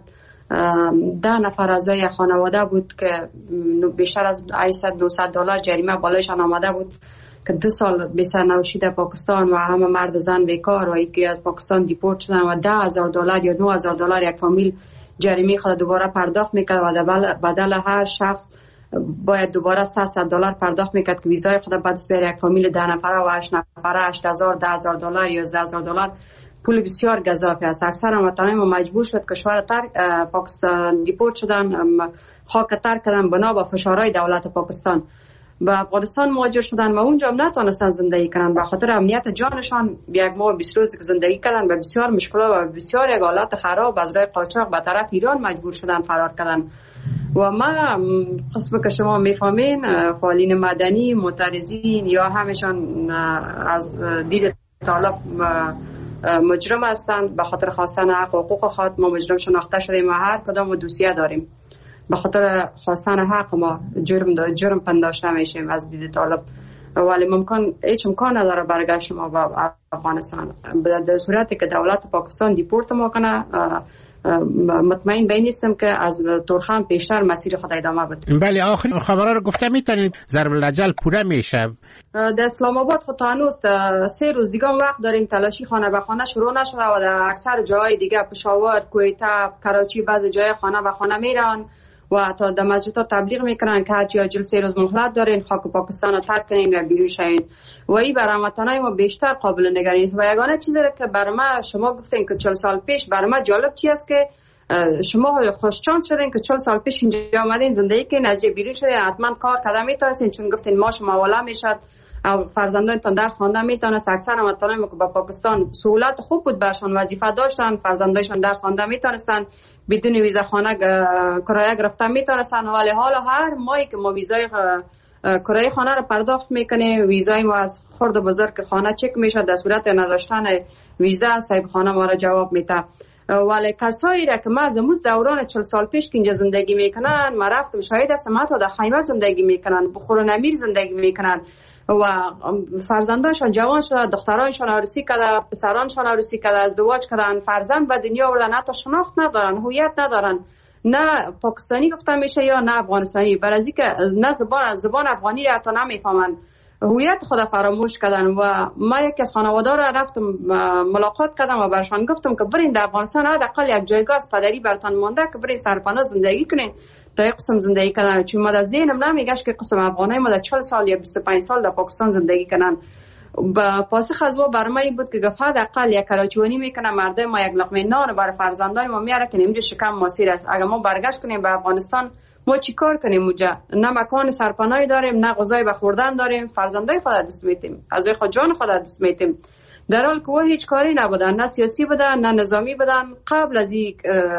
ده نفر اعضای خانواده بود که بیشتر از هشتصد دویست دلار جریمه بالایشان آمده بود که دو سال به سر نوشیده پاکستان و همه مرد زن بیکار و یکی از پاکستان دیپورت شدن و ده هزار دلار یا نه هزار دلار یک فامیل جریمه خود دوباره پرداخت میکرد و بدل هر شخص باید دوباره سیصد دلار پرداخت میکرد که ویزای خود بعد بر یک فامیل ده نفره و هشت نفره هشت هزار ده هزار دلار یا یازده هزار دلار پول بسیار گزافی است. اکثر هموطنان ما مجبور شد کشور ترک پاکستان دیپورت شدن، خاک ترک کردن بنا به فشارهای دولت پاکستان به افغانستان مهاجر شدن و اونجا هم نتونستن زندگی کنن به خاطر امنیت جانشان. یک ماه بیست روز که زندگی کردن به بسیار مشکلات و بسیار یک حالت خراب از راه قاچاق به طرف ایران مجبور شدن فرار کردن. و ما قسم که شما میفهمین فعالین مدنی معترضین یا همشان از دید طالب مجرم هستند، به خاطر خواستن حق و حقوق خود ما مجرم شناخته شدیم و هر کدام دوسیه داریم. به خاطر خواستن حق ما جرم دا جرم پنداشته میشیم از دید طالب، ولی ممکن هیچ امکان نداره برگشت ما به افغانستان. در صورتی که دولت پاکستان دیپورت ما کنه مطمئن به این نیستم که از ترخان پیشتر مسیر خود ادامه بده. بله، آخرین خبرها رو گفته میتونید ضرب الاجل پوره میشه. در اسلام آباد خود هنوز سه روز دیگه وقت داریم، تلاشی خانه به خانه شروع نشده و در اکثر جاهای دیگه پشاور، کویته، کراچی بعض جای خانه به خانه میرن و تا در مسجدها تبلیغ میکنن که هرچی عاجل سه روز مهلت دارین، خاک پاکستان رو ترک کنین و بیرون شین. و این برای هموطنان ما بیشتر قابل نگرانی است. و یگانه چیزی که برای ما شما گفتین که چهل سال پیش، برای ما جالب چی است که شما خوش شانس شدین که چهل سال پیش اینجا آمدین زندگی کنین، از جای بیرون شدین، حتما کار کردن میتونستین، چون گفتین ماش موالا میشد او فرزندانتان درس خواندن میتونست. اکثر هموطنان ما که با پاکستان سهولت خوب بود برشان، وظیفه داشتن، فرزندانشان درس خواندن میتونستن، بدون ویزا خانه کرایه گرفتن میتونستن. ولی حالا هر ماهی که ما ویزای کرایه خانه رو پرداخت میکنیم، ویزای ما از خرد و بزرگ خانه چک میشه، در صورت نداشتن ویزا صاحب خانه ما را جواب میده. ولی کسایی را که ما زموز دوران چهل سال پیش که اینجا زندگی میکنن، ما رفتم شاهد هستم حتی در خیمه زندگی میکنن، بخور و نمیر زندگی میکنن و فرزندانشان جوان شده، دخترانشان عروسی کرده، پسرانشان عروسی کرده، ازدواج کردن، فرزند به دنیا آوردن، حتی شناخت ندارن، هویت ندارن، نه پاکستانی گفته میشه یا نه افغانستانی، برای که نه زبان زبان افغانی را حتی نمیفهمن، هویت خود فراموش کردن. و ما یکی از خانواده را رفتم ملاقات کردم و برشان گفتم که برین در افغانستان حداقل یک جایگاه از پدری برتان مونده که برین سرپناه زندگی کنین تا یک قسم زندگی کردن، چون ما در ذهنم نمیگشت که قسم افغانای ما در چهل سال یا بیست و پنج سال در پاکستان زندگی کنن. با پاسخ از او برای این بود که گفت حداقل یک کراچوانی میکنه، مردم ما یک لقمه نان برای فرزندان ما میاره که اینجا شکم ماسیر است. اگر ما برگشت کنیم به افغانستان ما چی کار کنیم اونجا؟ نه مکان سرپناهی داریم، نه غذای به خوردن داریم، فرزندای خود دست میتیم، از خود جان خود دست میتیم، در حالی که هیچ کاری نبودن، نه سیاسی بودن نه نظامی بودن. قبل از این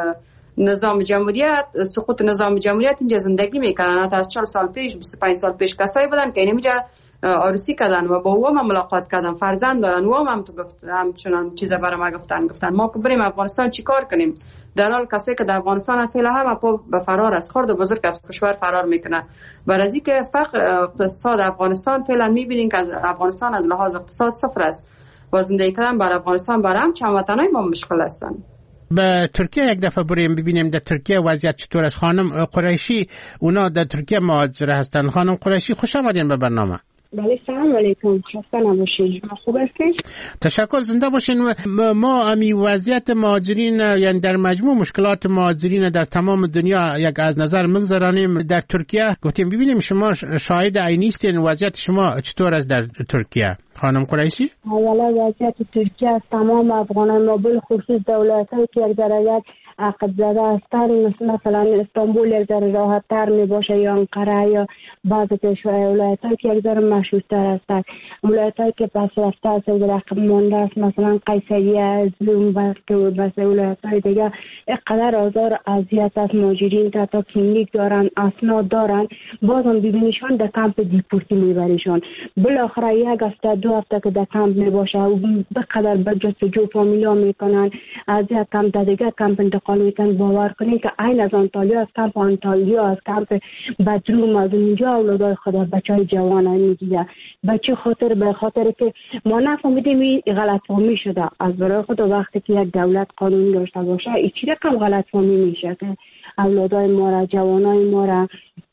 نظام جمهوریت، سقوط نظام جمهوریت اینجا زندگی میکنن. حتی از چهل سال پیش، بیست و پنج سال پیش کسایی بودن که اینجا عروسی کردن و با او هم ملاقات کردن، فرزند دارن. و هم تو گفت همچنان چیزا برای ما گفتن گفتن ما که بریم افغانستان چیکار کنیم؟ در حال کسی که در افغانستان فعلا هم پا به فرار است، خرد و بزرگ از کشور فرار میکنه. برای اینکه فقر اقتصاد افغانستان فعلا میبینین که از افغانستان از لحاظ اقتصاد صفر است و زندگی کردن بر افغانستان برام چند وطنای ما مشکل هستن. به ترکیه یک دفعه بریم ببینیم در ترکیه وضعیت چطور است. خانم قریشی اونا در ترکیه مهاجر هستن. خانم قریشی خوش آمدین به برنامه. بله سلام علیکم، خسته نباشید. خوب هستین؟ تشکر، زنده باشین. ما امی وضعیت مهاجرین یعنی در مجموع مشکلات مهاجرین در تمام دنیا یک از نظر میگذارانیم. در ترکیه گفتیم ببینیم شما شاهد عینی هستین، وضعیت شما چطور است در ترکیه؟ خانم قریشی؟ اولا وضعیت ترکیه از تمام افغانان ما بالخصوص دولت‌هایی که یک درجه عقب زده هستند، مثلا استانبول یک ذره راحت تر می باشه یا انقره یا بعضی ولایت هایی که یک ذره مشهور تر هستند. ولایت هایی که پس رفته است یک رقم مانده است، مثلا قیصریه، زوم و بس ولایت های دیگه اینقدر آزار اذیت از مهاجرین که تا کلینیک دارن، اسناد دارن، بازم ببینیشان در کمپ دیپورتی میبریشان. بالاخره یک هفته دو هفته که در کمپ می باشه و بقدر به جستجو فامیلا میکنن، از یک کمپ در دیگه کمپ انتقال میکنن. باور کنید که این از آنتالیا، از کمپ آنتالیا، از کمپ بدروم، از اونجا اولادای خود بچهای جوان میگیره. بچه خاطر به خاطر که ما نفهمیدیم این غلط فهمی شده از برای خود. وقتی که یک دولت قانون داشته باشه این چی رقم غلط فهمی میشه که اولادای ما را، جوانای ما را،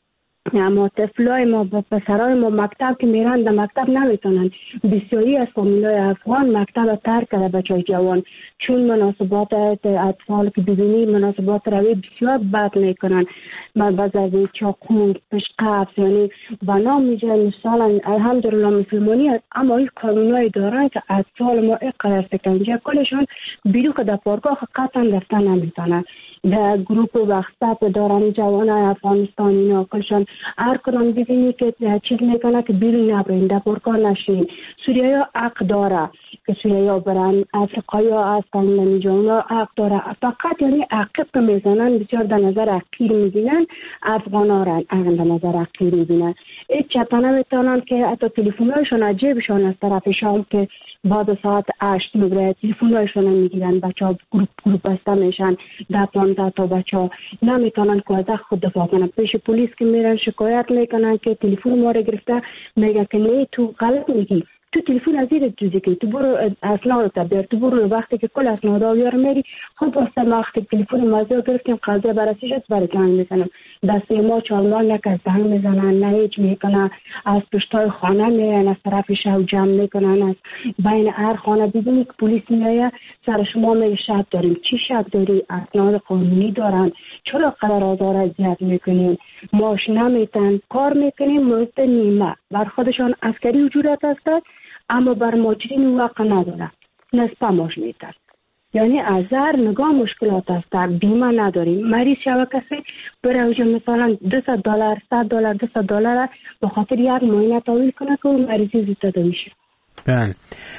اما طفلای ما و پسرای ما مکتب که میرن در مکتب نمیتونن. بسیاری از فامیلای افغان مکتب ترک کرده بچهای جوان، چون مناسبات اطفال که ببینی مناسبات روی بسیار بد میکنن، مبزوی، چاقو، پشقفت، یعنی بنا میجه. مثلا الحمدلله مسلمانی هست اما این قانونایی دارن که اطفال ما اینقدر سکنجه کلشان بیرو که در پارگاه قطعا رفتن نمیتونن. در گروپ وقت دارن جوان افغانستانی ناکلشان هر کدام ببینی که چیز میکنه که بیرون نبرین، در پارگاه نشین. سوریه ها حق داره که سوریه ها برن، افریقایی ها هستن نمیجا اونا حق داره، فقط یعنی عقب که میزنن بسیار در نظر حقیر میبینن. افغان ها را در نظر حقیر میبینن. هیچ چطا نمیتونن که حتی تلفون هایشون عجیبشان از طرف شام که بعد ساعت هشت میبره تلفون هایشون میگیرن. بچه ها گروپ گروپ بسته میشن، ده پانزده تا بچه ها نمیتونن که از خود دفاع کنن. پیش پلیس که میرن شکایت میکنن که تلفن ما رو گرفته، میگه که نه تو غلط میگی، تو تلفن از این جزی که تو برو اسناد تا بیار، تو برو وقتی که کل اسناد ها بیار میری خود واسه ما وقتی تلفن مازیو گرفتیم قضیه بررسی شد برای جان میزنم. دست ما چالمان نکرد دهن میزنن، نه هیچ میکنن، از پشتای خانه میرن، از طرف شو جمع میکنن، از بین هر خانه ببینی که پلیس میایه سر شما میگه شک داریم. چی شک داری؟ اسناد قانونی دارن، چرا قرار آزار اذیت میکنین؟ ماش نمیتن کار میکنین مورد نیمه بر خودشان عسکری وجودت هستند اما بر ماجرین واقع ندارن، نصف ماش میتن. یعنی از هر نگاه مشکلات هست. بیمه نداریم، مریض شوه کسی بره اوجه مثلا دویست دلار صد دلار دویست دلار به خاطر یک معاینه تحویل کنه که اون مریضی زیاده میشه. بله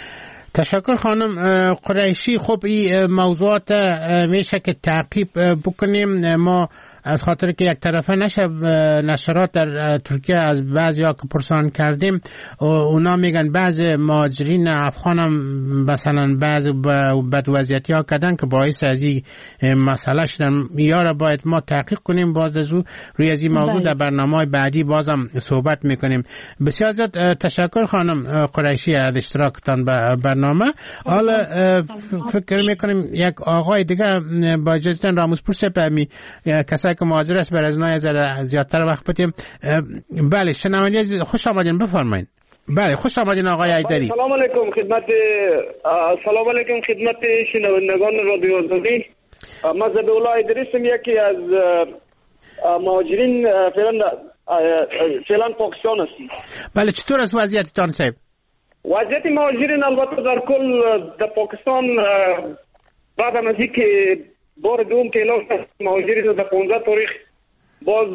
تشکر خانم قریشی. خب این موضوعات میشه که تعقیب بکنیم. ما از خاطر که یک طرفه نشه نشرات در ترکیه از بعضیا که پرسان کردیم اونا میگن بعض مهاجرین افغان هم مثلا بعض بد وضعیتی ها کردن که باعث از این مسئله شدن. یا را باید ما تحقیق کنیم، باز از روی از این موضوع در برنامه بعدی بازم صحبت میکنیم. بسیار زیاد تشکر خانم قریشی از اشتراکتان به برنامه. حالا فکر میکنیم یک آقای دیگه با اجازهتون راموزپور سپمی کسایی که مهاجر است بر از نای زیادتر وقت بدیم. بله شنوندگان خوش آمدین، بفرمایید. بله خوش آمدین آقای ایدری. سلام علیکم خدمت سلام علیکم خدمت شنوندگان رادیو آزادی. من زبی‌الله ایدری هستم، یکی از مهاجرین فعلا فعلا پاکستان هستم. بله چطور است وضعیتتان صاحب؟ وضعیت مهاجرین البته در کل در پاکستان بعد از اینکه بار دوم که اعلام مهاجرین در پانزده تاریخ باز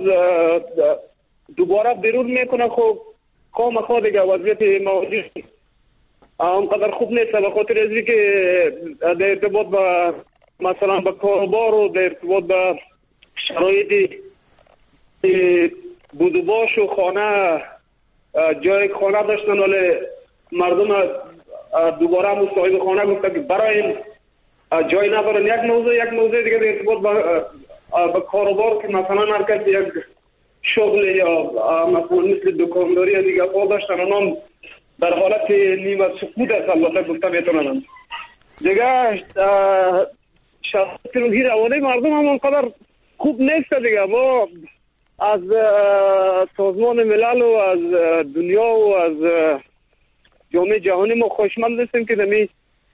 دوباره بیرون میکنه، خب کام خود دیگه وضعیت مهاجرین اونقدر خوب نیست به خاطر از اینکه در ارتباط با مثلا با کاروبار و در ارتباط با شرایط بود و باش و خانه جای خانه داشتن، ولی مردم دوباره مصاحب خانه گفته که برای جای ندارن. یک موضوع یک موضوع دیگه در ارتباط با با کاروبار که مثلا هر کسی یک شغل یا مثلا مثل دکانداری دیگه خود داشتن، اونم در حالت نیمه سقوط است البته گفته میتونن. دیگه شرایط روحی روانی مردم هم اونقدر خوب نیست دیگه. ما از سازمان ملل و از دنیا و از جامعه جهانی ما خوشمند هستیم که دمی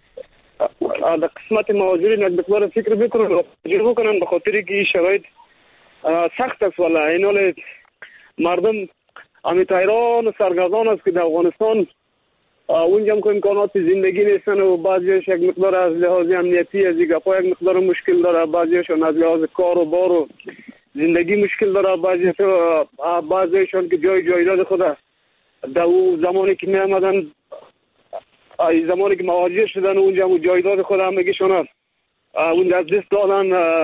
در قسمت مهاجرین یک مقدار فکر بکنن و تجربه کنن، به خاطر که این شرایط سخت است. والا این حال مردم امیت حیران و سرگردان است که در افغانستان اونجا هم که امکانات زندگی نیستن و بعضیش یک مقدار از لحاظ امنیتی از این گپا یک مقدار مشکل داره، بعضیشون از لحاظ کار و بار و زندگی مشکل داره، بعضیشون بعضیشون که جای جایداد خود در اون زمانی که می آمدن ای زمانی که مهاجر شدن اونجا هم جایداد خود هم میگیشون اونجا از دست دادن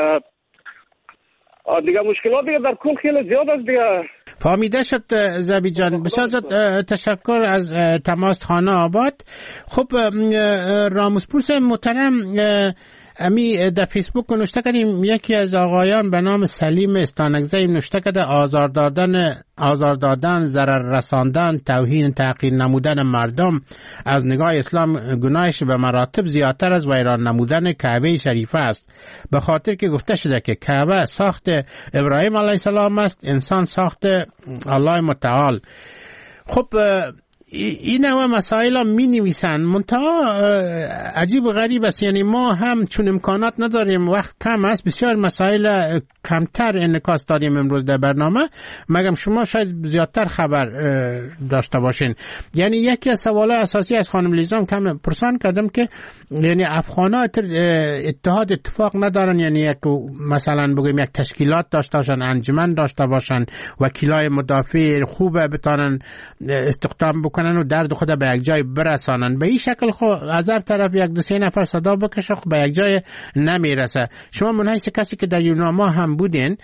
دیگه. مشکلات دیگه در کل خیلی زیاد است دیگه. فهمیده شد زبی جان، بسیار تشکر از تماس خانه آباد. خب راموزپور محترم امی در فیسبوک نوشته کردیم یکی از آقایان به نام سلیم استانگزی نوشته کرده آزار دادن آزار دادن ضرر رساندن توهین تحقیر نمودن مردم از نگاه اسلام گناهش به مراتب زیادتر از ویران نمودن کعبه شریفه است، به خاطر که گفته شده که کعبه ساخت ابراهیم علیه السلام است، انسان ساخت الله متعال. خب این همه مسائل هم می نویسن، منتها عجیب و غریب است. یعنی ما هم چون امکانات نداریم، وقت کم است، بسیار مسائل کمتر انعکاس دادیم امروز در برنامه، مگم شما شاید زیادتر خبر داشته باشین. یعنی یکی از سوال اساسی از خانم لیزام کم پرسان کردم که یعنی افغان‌ها اتحاد اتفاق ندارن، یعنی یک مثلا بگیم یک تشکیلات داشته باشن، انجمن داشته باشن، وکیلای مدافع خوبه بتونن استخدام بکنن و درد خود به یک جای برسانن. به این شکل خب از هر طرف یک دو سه نفر صدا بکشه خب به یک جای نمیرسه. شما منحیث کسی که در یوناما هم بودین،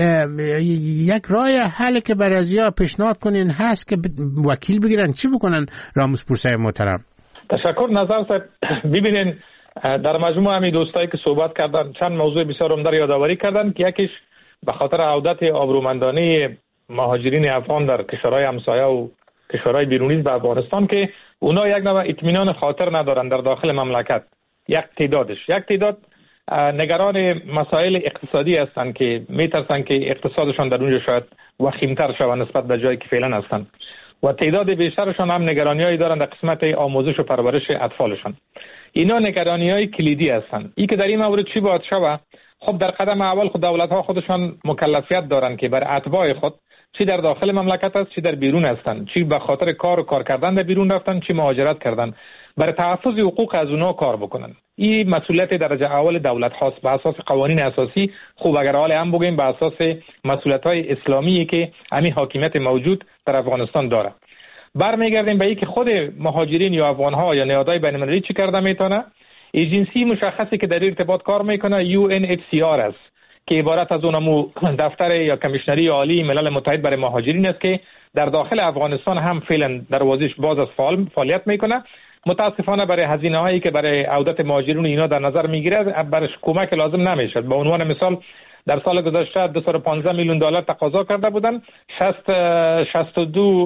یک راه حل که بر ازیا پیشنهاد کنین هست که وکیل بگیرن، چی بکنن راموزپور صاحب محترم؟ تشکر نظر صاحب. ببینین در مجموع همین دوستایی که صحبت کردن چند موضوع بسیار عمده یادآوری کردن که یکیش به خاطر عودت آبرومندانه مهاجرین افغان در کشورهای همسایه و کشورهای بیرونی به افغانستان که اونا یک نوع اطمینان خاطر ندارن در داخل مملکت. یک تعدادش یک تعداد نگران مسائل اقتصادی هستند که میترسن که اقتصادشان در اونجا شاید وخیمتر شود نسبت به جایی که فعلا هستند و تعداد بیشترشان هم نگرانیایی دارند در قسمت آموزش و پرورش اطفالشان. اینا نگرانیای کلیدی هستند. این که در این مورد چی باید شود؟ خب در قدم اول خود دولت‌ها خودشان مکلفیت دارند که بر اتباع خود چی در داخل مملکت است چی در بیرون هستند، چی به خاطر کار و کار کردن در بیرون رفتن چی مهاجرت کردن، برای تحفظ حقوق از اونها کار بکنن. این مسئولیت درجه اول دولت هاست به اساس قوانین اساسی. خوب اگر حال هم بگیم به اساس مسئولیت‌های اسلامی که همین حاکمیت موجود در افغانستان داره. برمیگردیم به اینکه خود مهاجرین یا افغان‌ها یا نهادهای بین‌المللی چی کرده میتونه. ایجنسی مشخصی که در ارتباط کار میکنه یو ان اچ سی آر است، که عبارت از اونمو دفتر یا کمیشنری عالی ملل متحد برای مهاجرین است که در داخل افغانستان هم فعلا دروازش باز از فعال فعالیت میکنه. متاسفانه برای هزینه هایی که برای عودت مهاجرین اینا در نظر میگیره برای کمک لازم نمیشه. به عنوان مثال در سال گذشته دویست و پانزده میلیون دلار تقاضا کرده بودن، شصت و دو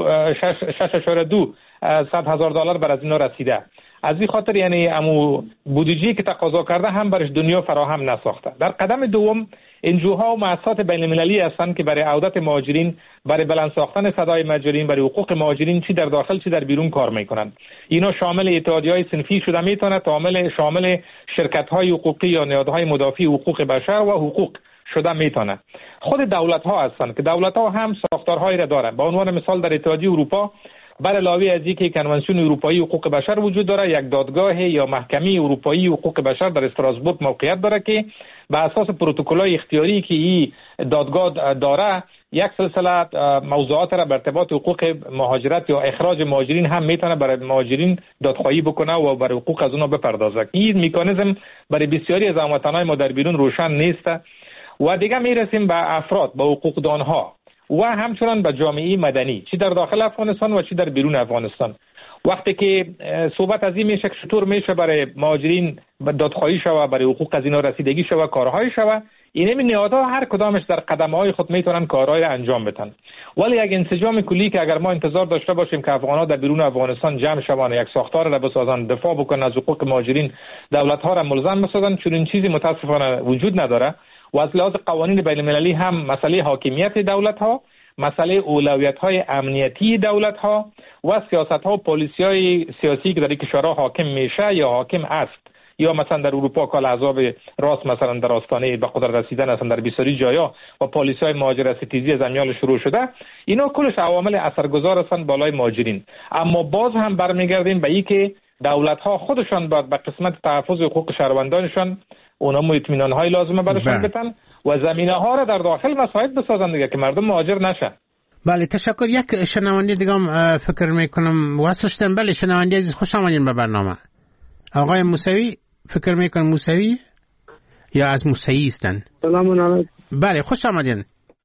هزار دلار بر از اینا رسیده. از این خاطر یعنی امو بودجه‌ای که تقاضا کرده هم برش دنیا فراهم نساخته. در قدم دوم انجوها و مؤسسات بین المللی هستند که برای عودت مهاجرین، برای بلند ساختن صدای مهاجرین، برای حقوق مهاجرین چی در داخل چی در بیرون کار میکنند. اینا شامل اتحادیه‌های صنفی شده میتونه، شامل شامل شرکت‌های حقوقی یا نهادهای مدافع حقوق بشر و حقوق شده میتونه. خود دولت‌ها هستند که دولت‌ها هم ساختارهایی را دارند. به عنوان مثال در اتحادیه اروپا بر علاوه از اینکه کنوانسیون اروپایی حقوق بشر وجود داره، یک دادگاه یا محکمه اروپایی حقوق بشر در استراسبورگ موقعیت داره که به اساس پروتکل‌های اختیاری که این دادگاه داره یک سلسله موضوعات را به ارتباط حقوق مهاجرت یا اخراج مهاجرین هم میتونه برای مهاجرین دادخواهی بکنه و برای حقوق از اونها بپردازه. این مکانیزم برای بسیاری از هموطنان ما در بیرون روشن نیست. و دیگه میرسیم به افراد، به حقوقدانها و همچنان به جامعه مدنی، چی در داخل افغانستان و چی در بیرون افغانستان. وقتی که صحبت از این میشه که چطور میشه برای مهاجرین دادخواهی شوه، برای حقوق از اینا رسیدگی شوه، کارهای شوه، این نهادها هر کدامش در قدم‌های خود میتونن کارهای را انجام بدن. ولی یک انسجام کلی که اگر ما انتظار داشته باشیم که افغان‌ها در بیرون افغانستان جمع شوند، یک ساختار را بسازن، دفاع بکنن از حقوق مهاجرین، دولت‌ها را ملزم بسازن، چون این چیزی متاسفانه وجود نداره. و از لحاظ قوانین بین المللی هم مسئله حاکمیت دولت‌ها، مسئله اولویت‌های امنیتی دولت‌ها و سیاست‌ها و پالیسی‌های سیاسی که در این کشورها حاکم میشه یا حاکم است، یا مثلا در اروپا کال احزاب راست مثلا در آستانه به قدرت رسیدن هستند در بسیاری جاها و پالیسی‌های مهاجرت ستیزی از امیال شروع شده. اینا کلش عوامل اثرگذار هستند بالای مهاجرین. اما باز هم برمیگردیم به اینکه دولت‌ها خودشان باید به قسمت تحفظ حقوق شهروندانشان اونم اطمینان های لازمه براشون بدن و زمینه ها را در داخل مساعد بسازن دیگه که مردم مهاجر نشن. بله تشکر. یک شنونده دیگه هم فکر میکنم واسه شدن. بله شنونده عزیز خوش آمدین به برنامه. آقای موسوی فکر میکنم موسوی یا از موسوی هستن؟ سلام علیکم. بله خوش آمدین.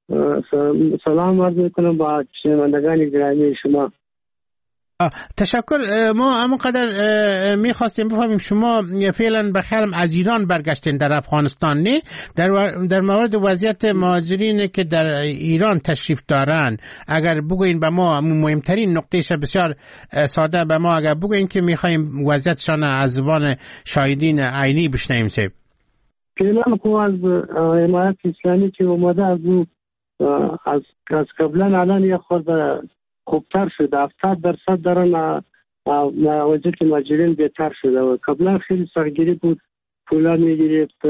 سلام عرض میکنم با شنوندگان گرامی شما. تشکر. ما همونقدر میخواستیم بفهمیم شما فعلا بخیرم از ایران برگشتین در افغانستان، نه در, در مورد وضعیت مهاجرین که در ایران تشریف دارن اگر بگوین به ما مهمترین نقطهش بسیار ساده به ما اگر بگوین که میخوایم وضعیتشان از زبان شاهدین عینی بشنویم. سیب فعلا خو از امارت اسلامی که اومده از از از قبلا الان یه خورده خوبتر شده، هفتاد درصد دارن وضعیت مهاجرین بهتر شده و قبلا خیلی سختگیری بود، پولا میگرفت،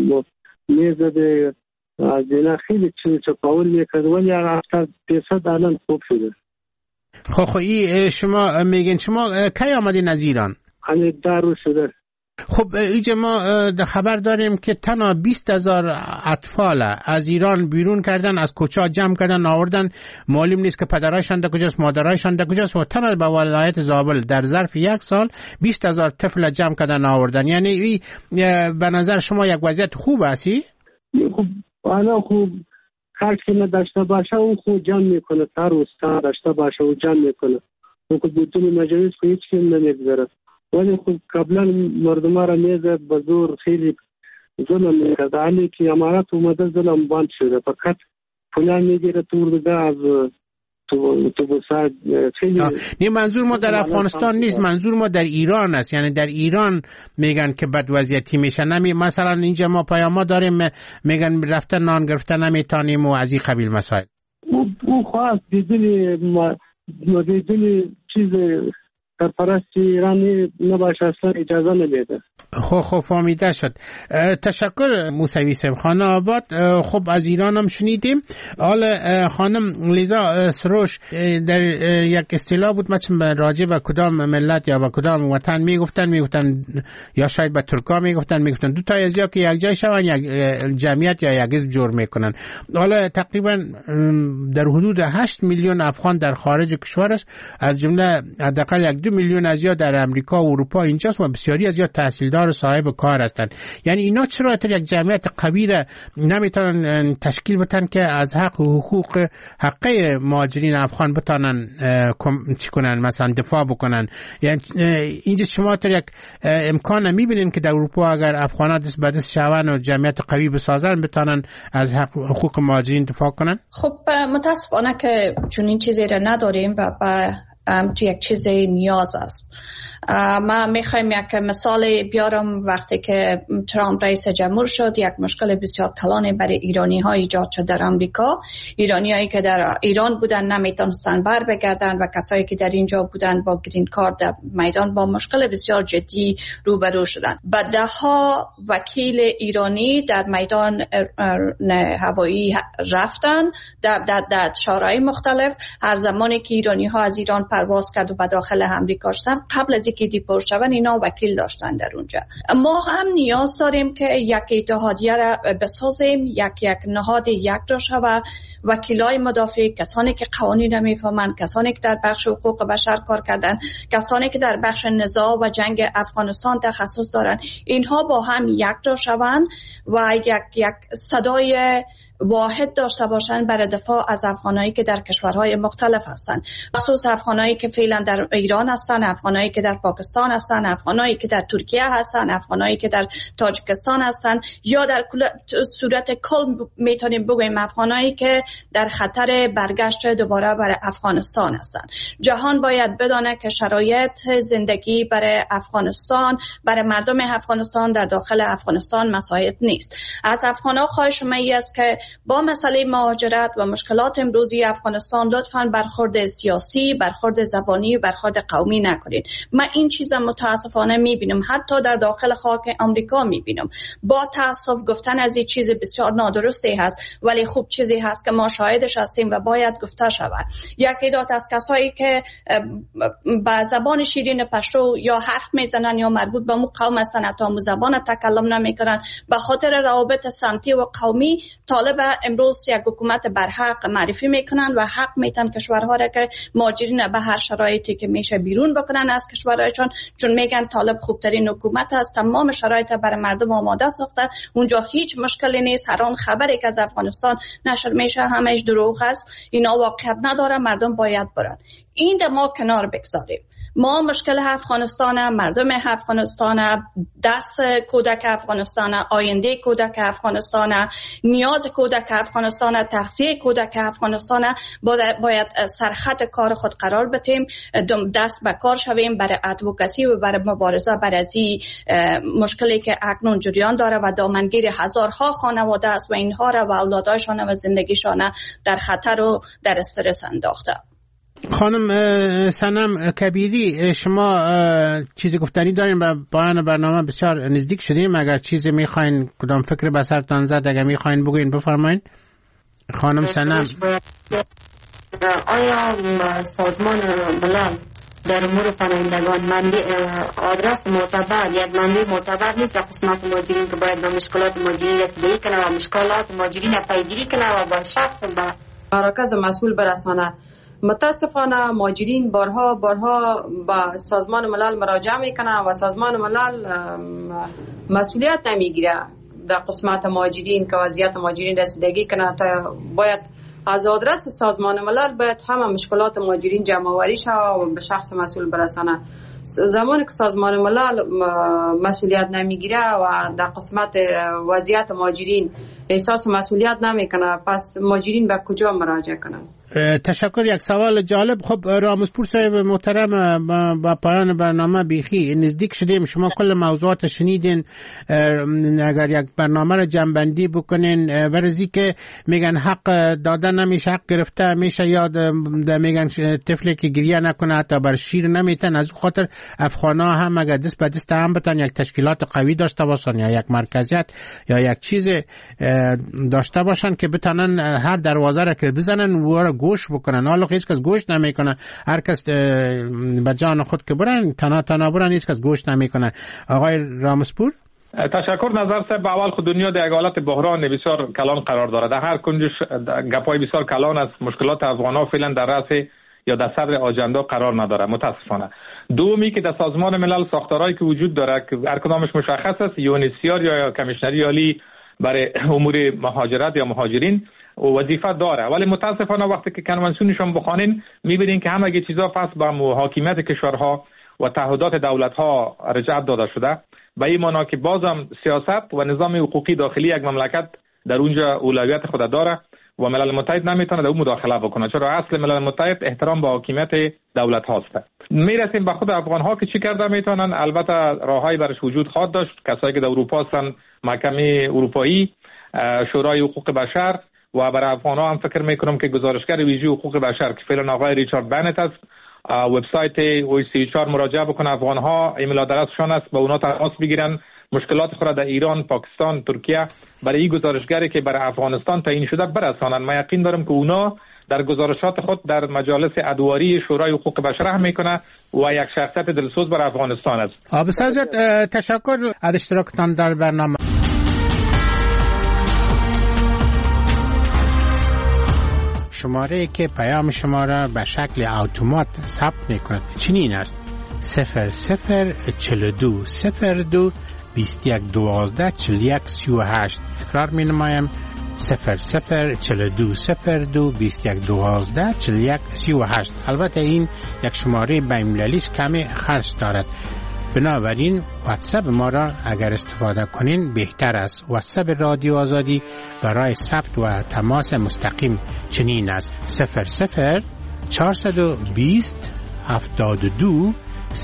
میزده از اینا خیلی چپاول میکرد، ولی هفتاد درصد الان خوب شده. خب خب ای شما میگین شما کی آمدین از ایران؟ همین دارو شده. خب اینجا ما خبر داریم که تنها بیست هزار اطفال از ایران بیرون کردن، از کوچه جمع کردن آوردن، معلوم نیست که پدرایشان در کجاست، مادرایشان در کجاست و تنها به ولایت زابل در ظرف یک سال بیست هزار طفل جمع کردن آوردن. یعنی این به نظر شما یک وضعیت خوب هستی؟ خب حالا خوب هر کی نداشته باشه اون خود جمع میکنه، تر استا داشته باشه و جمع میکنه، اون که بدون مجلس هیچ کم نمیگذاره. ولی خب قبلا مردم را میزد به زور خیلی ظلم میکرد، حالی که امارت اومده ظلم بند شده، فقط پولا میگیره تو اردوگاه از تو تو بساد خیلی. نه منظور ما در افغانستان نیست، منظور ما در ایران است. یعنی در ایران میگن که بد وضعیتی میشه، نمی مثلا اینجا ما پیاما داریم میگن رفتن نان گرفتن نمیتونیم و از این قبیل مسائل. او خواست بدون ما بدون چیز سرپرست ایرانی نباشه اصلا اجازه نمیده. خب خب فهمیده شد. تشکر موسوی صاحب. خانم آباد خب از ایران هم شنیدیم. حالا خانم لیزا سروش در یک اصطلاح بود مثلا راجع به کدام ملت یا به کدام وطن میگفتن میگفتن یا شاید به ترکا میگفتن میگفتن دو تا از یا که یک جای شون یک جمعیت یا یک حزب جور میکنن. حالا تقریبا در حدود هشت میلیون افغان در خارج کشور است، از جمله حداقل یک دو میلیون از یا در امریکا و اروپا اینجاست و بسیاری از یا تحصیلدار بازار و صاحب کار هستند. یعنی اینا چرا تا یک جمعیت قوی را نمیتونن تشکیل بدن که از حق و حقوق حقه مهاجرین افغان بتانن چی کنن، مثلا دفاع بکنن؟ یعنی اینجا شما تا یک امکان نمیبینین که در اروپا اگر افغان‌ها دست به دست شون و جمعیت قوی بسازن بتانن از حق حقوق مهاجرین دفاع کنن؟ خب متاسفانه که چون این چیزی را نداریم و با تو یک چیز نیاز است. ما میخوایم یک مثال بیارم. وقتی که ترامپ رئیس جمهور شد یک مشکل بسیار کلان برای ایرانی ها ایجاد شد در آمریکا. ایرانی هایی که در ایران بودن نمیتونستن بر بگردن و کسایی که در اینجا بودن با گرین کارت در میدان با مشکل بسیار جدی روبرو شدن. بعد ده ها وکیل ایرانی در میدان هوایی رفتن در در در شهرهای مختلف. هر زمانی که ایرانی ها از ایران پرواز کرد و به داخل آمریکا شدن قبل از که دیپورت شون اینا وکیل داشتن در اونجا. ما هم نیاز داریم که یک اتحادیه را بسازیم، یک یک نهاد یک را شود. وکیلای مدافع، کسانی که قوانین نمیفهمند، کسانی که در بخش حقوق بشر کار کردن، کسانی که در بخش نزاع و جنگ افغانستان تخصص دارن، اینها با هم یک را شوند و یک یک صدای واحد داشته باشند برای دفاع از افغانایی که در کشورهای مختلف هستند، خصوص افغانایی که فعلا در ایران هستند، افغانایی که در پاکستان هستند، افغانایی که در ترکیه هستند، افغانایی که در تاجیکستان هستند، یا در صورت کل میتونیم بگوییم افغانایی که در خطر برگشت دوباره برای افغانستان هستند. جهان باید بدانه که شرایط زندگی برای افغانستان، برای مردم افغانستان در داخل افغانستان مساعد نیست. از افغان‌ها خواهش می است که با مسئله مهاجرت و مشکلات امروزی افغانستان لطفاً برخورد سیاسی، برخورد زبانی و برخورد قومی نکنید. من این چیزا متاسفانه میبینم، حتی در داخل خاک آمریکا میبینم. با تاسف گفتن از این چیز بسیار نادرستی هست، ولی خوب چیزی هست که ما شاهدش هستیم و باید گفته شود. یک تعداد از کسایی که با زبان شیرین پشتو یا حرف میزنن یا مربوط به مو قوم هستن، حتی مو زبان تکلم نمیکنن، به خاطر روابط سمتی و قومی طالب امروز یک حکومت برحق معرفی میکنن و حق میتن کشورها را که مهاجرین به هر شرایطی که میشه بیرون بکنن از کشورهایشان، چون میگن طالب خوبترین حکومت است، تمام شرایط برای مردم آماده ساخته، اونجا هیچ مشکلی نیست. هر آن خبری که از افغانستان نشر میشه همش دروغ است، اینا واقعیت نداره، مردم باید برن. این ده ما کنار بگذاریم. ما مشکل افغانستان، مردم افغانستان، دست کودک افغانستان، آینده کودک افغانستان، نیاز کودک افغانستان، تغذیه کودک افغانستان باید سرخط کار خود قرار بدیم، دست به کار شویم برای ادوکسی و برای مبارزه برای این مشکلی که اکنون جریان داره و دامنگیر هزارها خانواده است و اینها را و اولادایشان و زندگیشان در خطر و در استرس انداخته. خانم سنم کبیری، شما چیزی گفتنی دارین؟ به پایان برنامه بسیار نزدیک شدیم. اگر چیزی میخواین، کدام فکر به سرتان زد، اگر میخواین بگوین بفرمایین. خانم سنم، آیا سازمان ملل در امور پناهندگان منبع آدرس معتبر، یک منبع معتبر نیست در قسمت مهاجرین که باید به مشکلات مهاجرین رسیدگی کنه و مشکلات مهاجرین پیگیری کنه و با شخص به مراکز مسئول برسانه؟ متاسفانه مهاجرین بارها بارها با سازمان ملل مراجعه میکنه و سازمان ملل مسئولیت نمیگیره در قسمت مهاجرین که وضعیت مهاجرین رسیدگی کنه. تا باید از آدرس سازمان ملل باید همه مشکلات مهاجرین جمع آوری شود و به شخص مسئول برسانه. زمانی که سازمان ملل مسئولیت نمیگیره و در قسمت وضعیت مهاجرین احساس مسئولیت نمیکنه، پس مهاجرین به کجا مراجعه کنن؟ تشکر. یک سوال جالب. خب رامزپور صاحب محترم، با پایان برنامه بیخی نزدیک شدیم. شما کل موضوعات شنیدین. اگر یک برنامه را جنبندی بکنین، برزی که میگن حق دادن نمیشه، حق گرفته میشه، یاد میگن طفلی که گریه نکنه حتی بر شیر نمیتن. از خاطر افغانا هم اگر دست به دست هم بتن یک تشکیلات قوی داشته باشن یا یک مرکزیت یا یک چیز داشته باشن که بتونن هر دروازه را که بزنن و گوش بکنن. حالا هیچ کس گوش نمیکنه، هر کس به جان خود که برن تنها تنها برن، هیچ کس گوش نمیکنه. آقای رامزپور، تشکر. نظر صاحب، اول خود دنیا در یک حالت بحران بسیار کلان قرار داره. در هر کنجش گپای بسیار کلان است. مشکلات افغان‌ها فعلا در رأس یا در صدر آجندا قرار نداره متاسفانه. دومی که در سازمان ملل ساختارهایی که وجود داره که هر کدامش مشخص است، یونیسیار یا کمیشنری عالی برای امور مهاجرت یا مهاجرین وظیفه داره، ولی متاسفانه وقتی که کنوانسیونشون بخوانین میبینین که همه چیزا پس به حاکمیت کشورها و تعهدات دولت‌ها رجعت داده شده، به این معنا که بازم سیاست و نظام حقوقی داخلی یک مملکت در اونجا اولویت خود داره و ملل متحد نمیتونه در اون مداخله بکنه، چرا اصل ملل متحد احترام به حاکمیت دولت هاست. میرسیم به خود افغان ها که چی کرده میتونن. البته راههایی برش وجود خواهد داشت. کسایی که در اروپا هستن، محکمه اروپایی، شورای حقوق بشر و برای افغان ها هم فکر میکنم که گزارشگر ویژه حقوق بشر که فعلا آقای ریچارد بنت است، وبسایت او سی چهار مراجعه بکنه. افغان ها ایمیل آدرسشون است، با اونا تماس بگیرن، مشکلات خود در ایران، پاکستان، ترکیه برای این گزارشگری که برای افغانستان تعیین شده برسانن. من یقین دارم که اونا در گزارشات خود در مجالس ادواری شورای حقوق بشر هم میکنه و یک شخصیت دلسوز برای افغانستان است. آبسر جان تشکر از اشتراکتان در برنامه. شماره که پیام شما را به شکل اتومات ثبت میکند چنین است: صفر صفر چهل و دو صفر دو بیست و یک دوازده چهل و یک سی و هشت. تکرار می نمایم: صفر صفر چهل و دو صفر دو بیست و یک دوازده چهل و یک سی و هشت. البته این یک شماره بین‌المللی است، کمی خرج دارد، بنابراین واتساپ ما را اگر استفاده کنین بهتر است. واتساپ رادیو آزادی برای ثبت و تماس مستقیم چنین است: صفر صفر چهارصد و بیست هفتاد و دو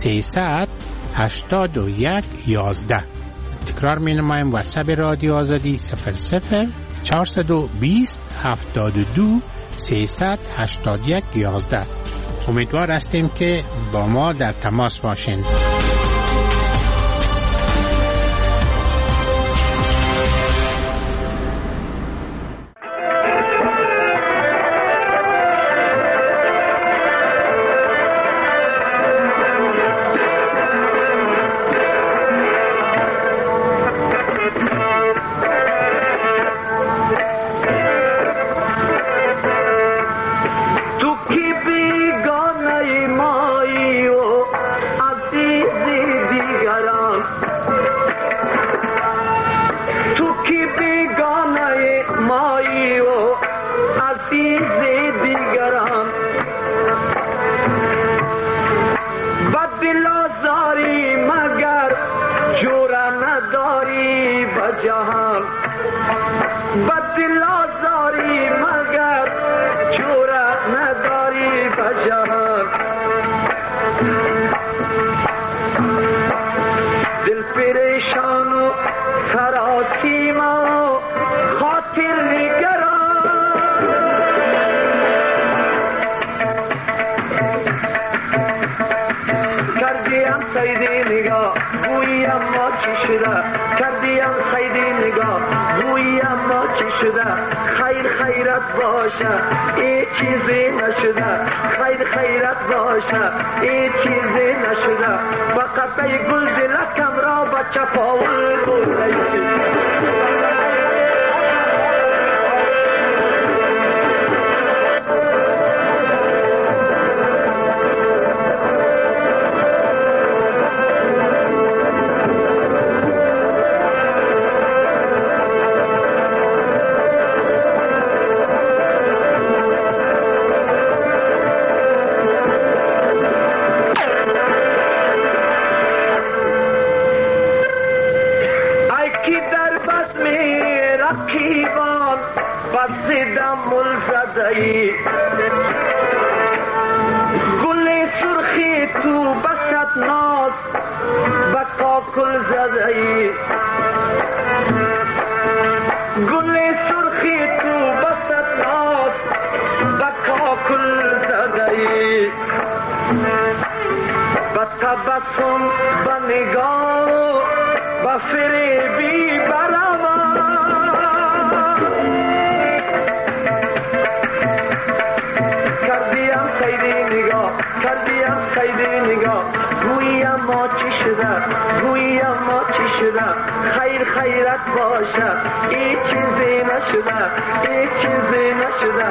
سیصد هشتاد و یک یازده. تکرار می نمایم: واتساپ رادیو آزادی صفر صفر چهارصد و بیست هفتاد و دو سیصد هشتاد و یک یازده. امیدوار هستیم که با ما در تماس باشین.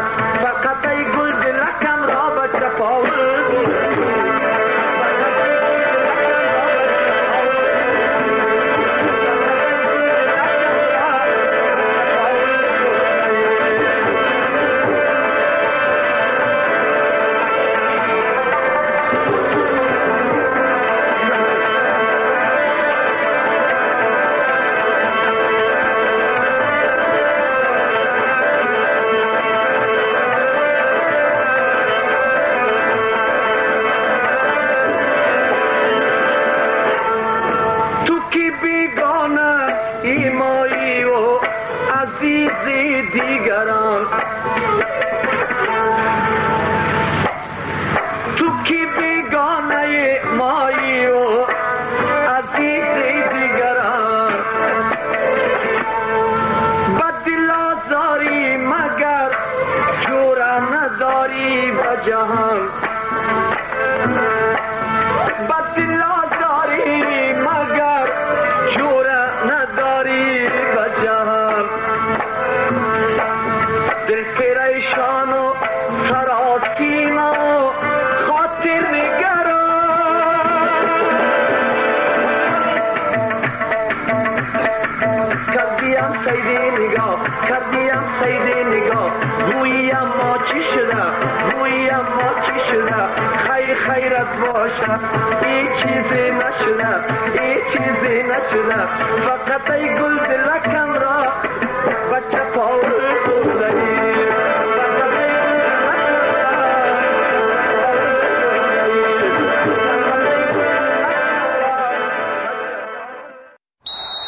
فقط ای گل دلکم را بچه پاول بیگانه ایمایی و عزیزی دیگران تو کی بیگانه مایی و عزیزی دیگران بدل آزاری مگر جوره نداری به جهان بدل آزاری مگر جوره نداری به جهان دل پریشان و سراسیم و خاطر نگران کردیم سیدی نگاه کردیم سیدی نگاه گوییم ما چی شده گوییم ما چی شده خیر خیرت باشه این چیزی نشده این چیزی نشده فقط ای گل دلکم را بچه پاور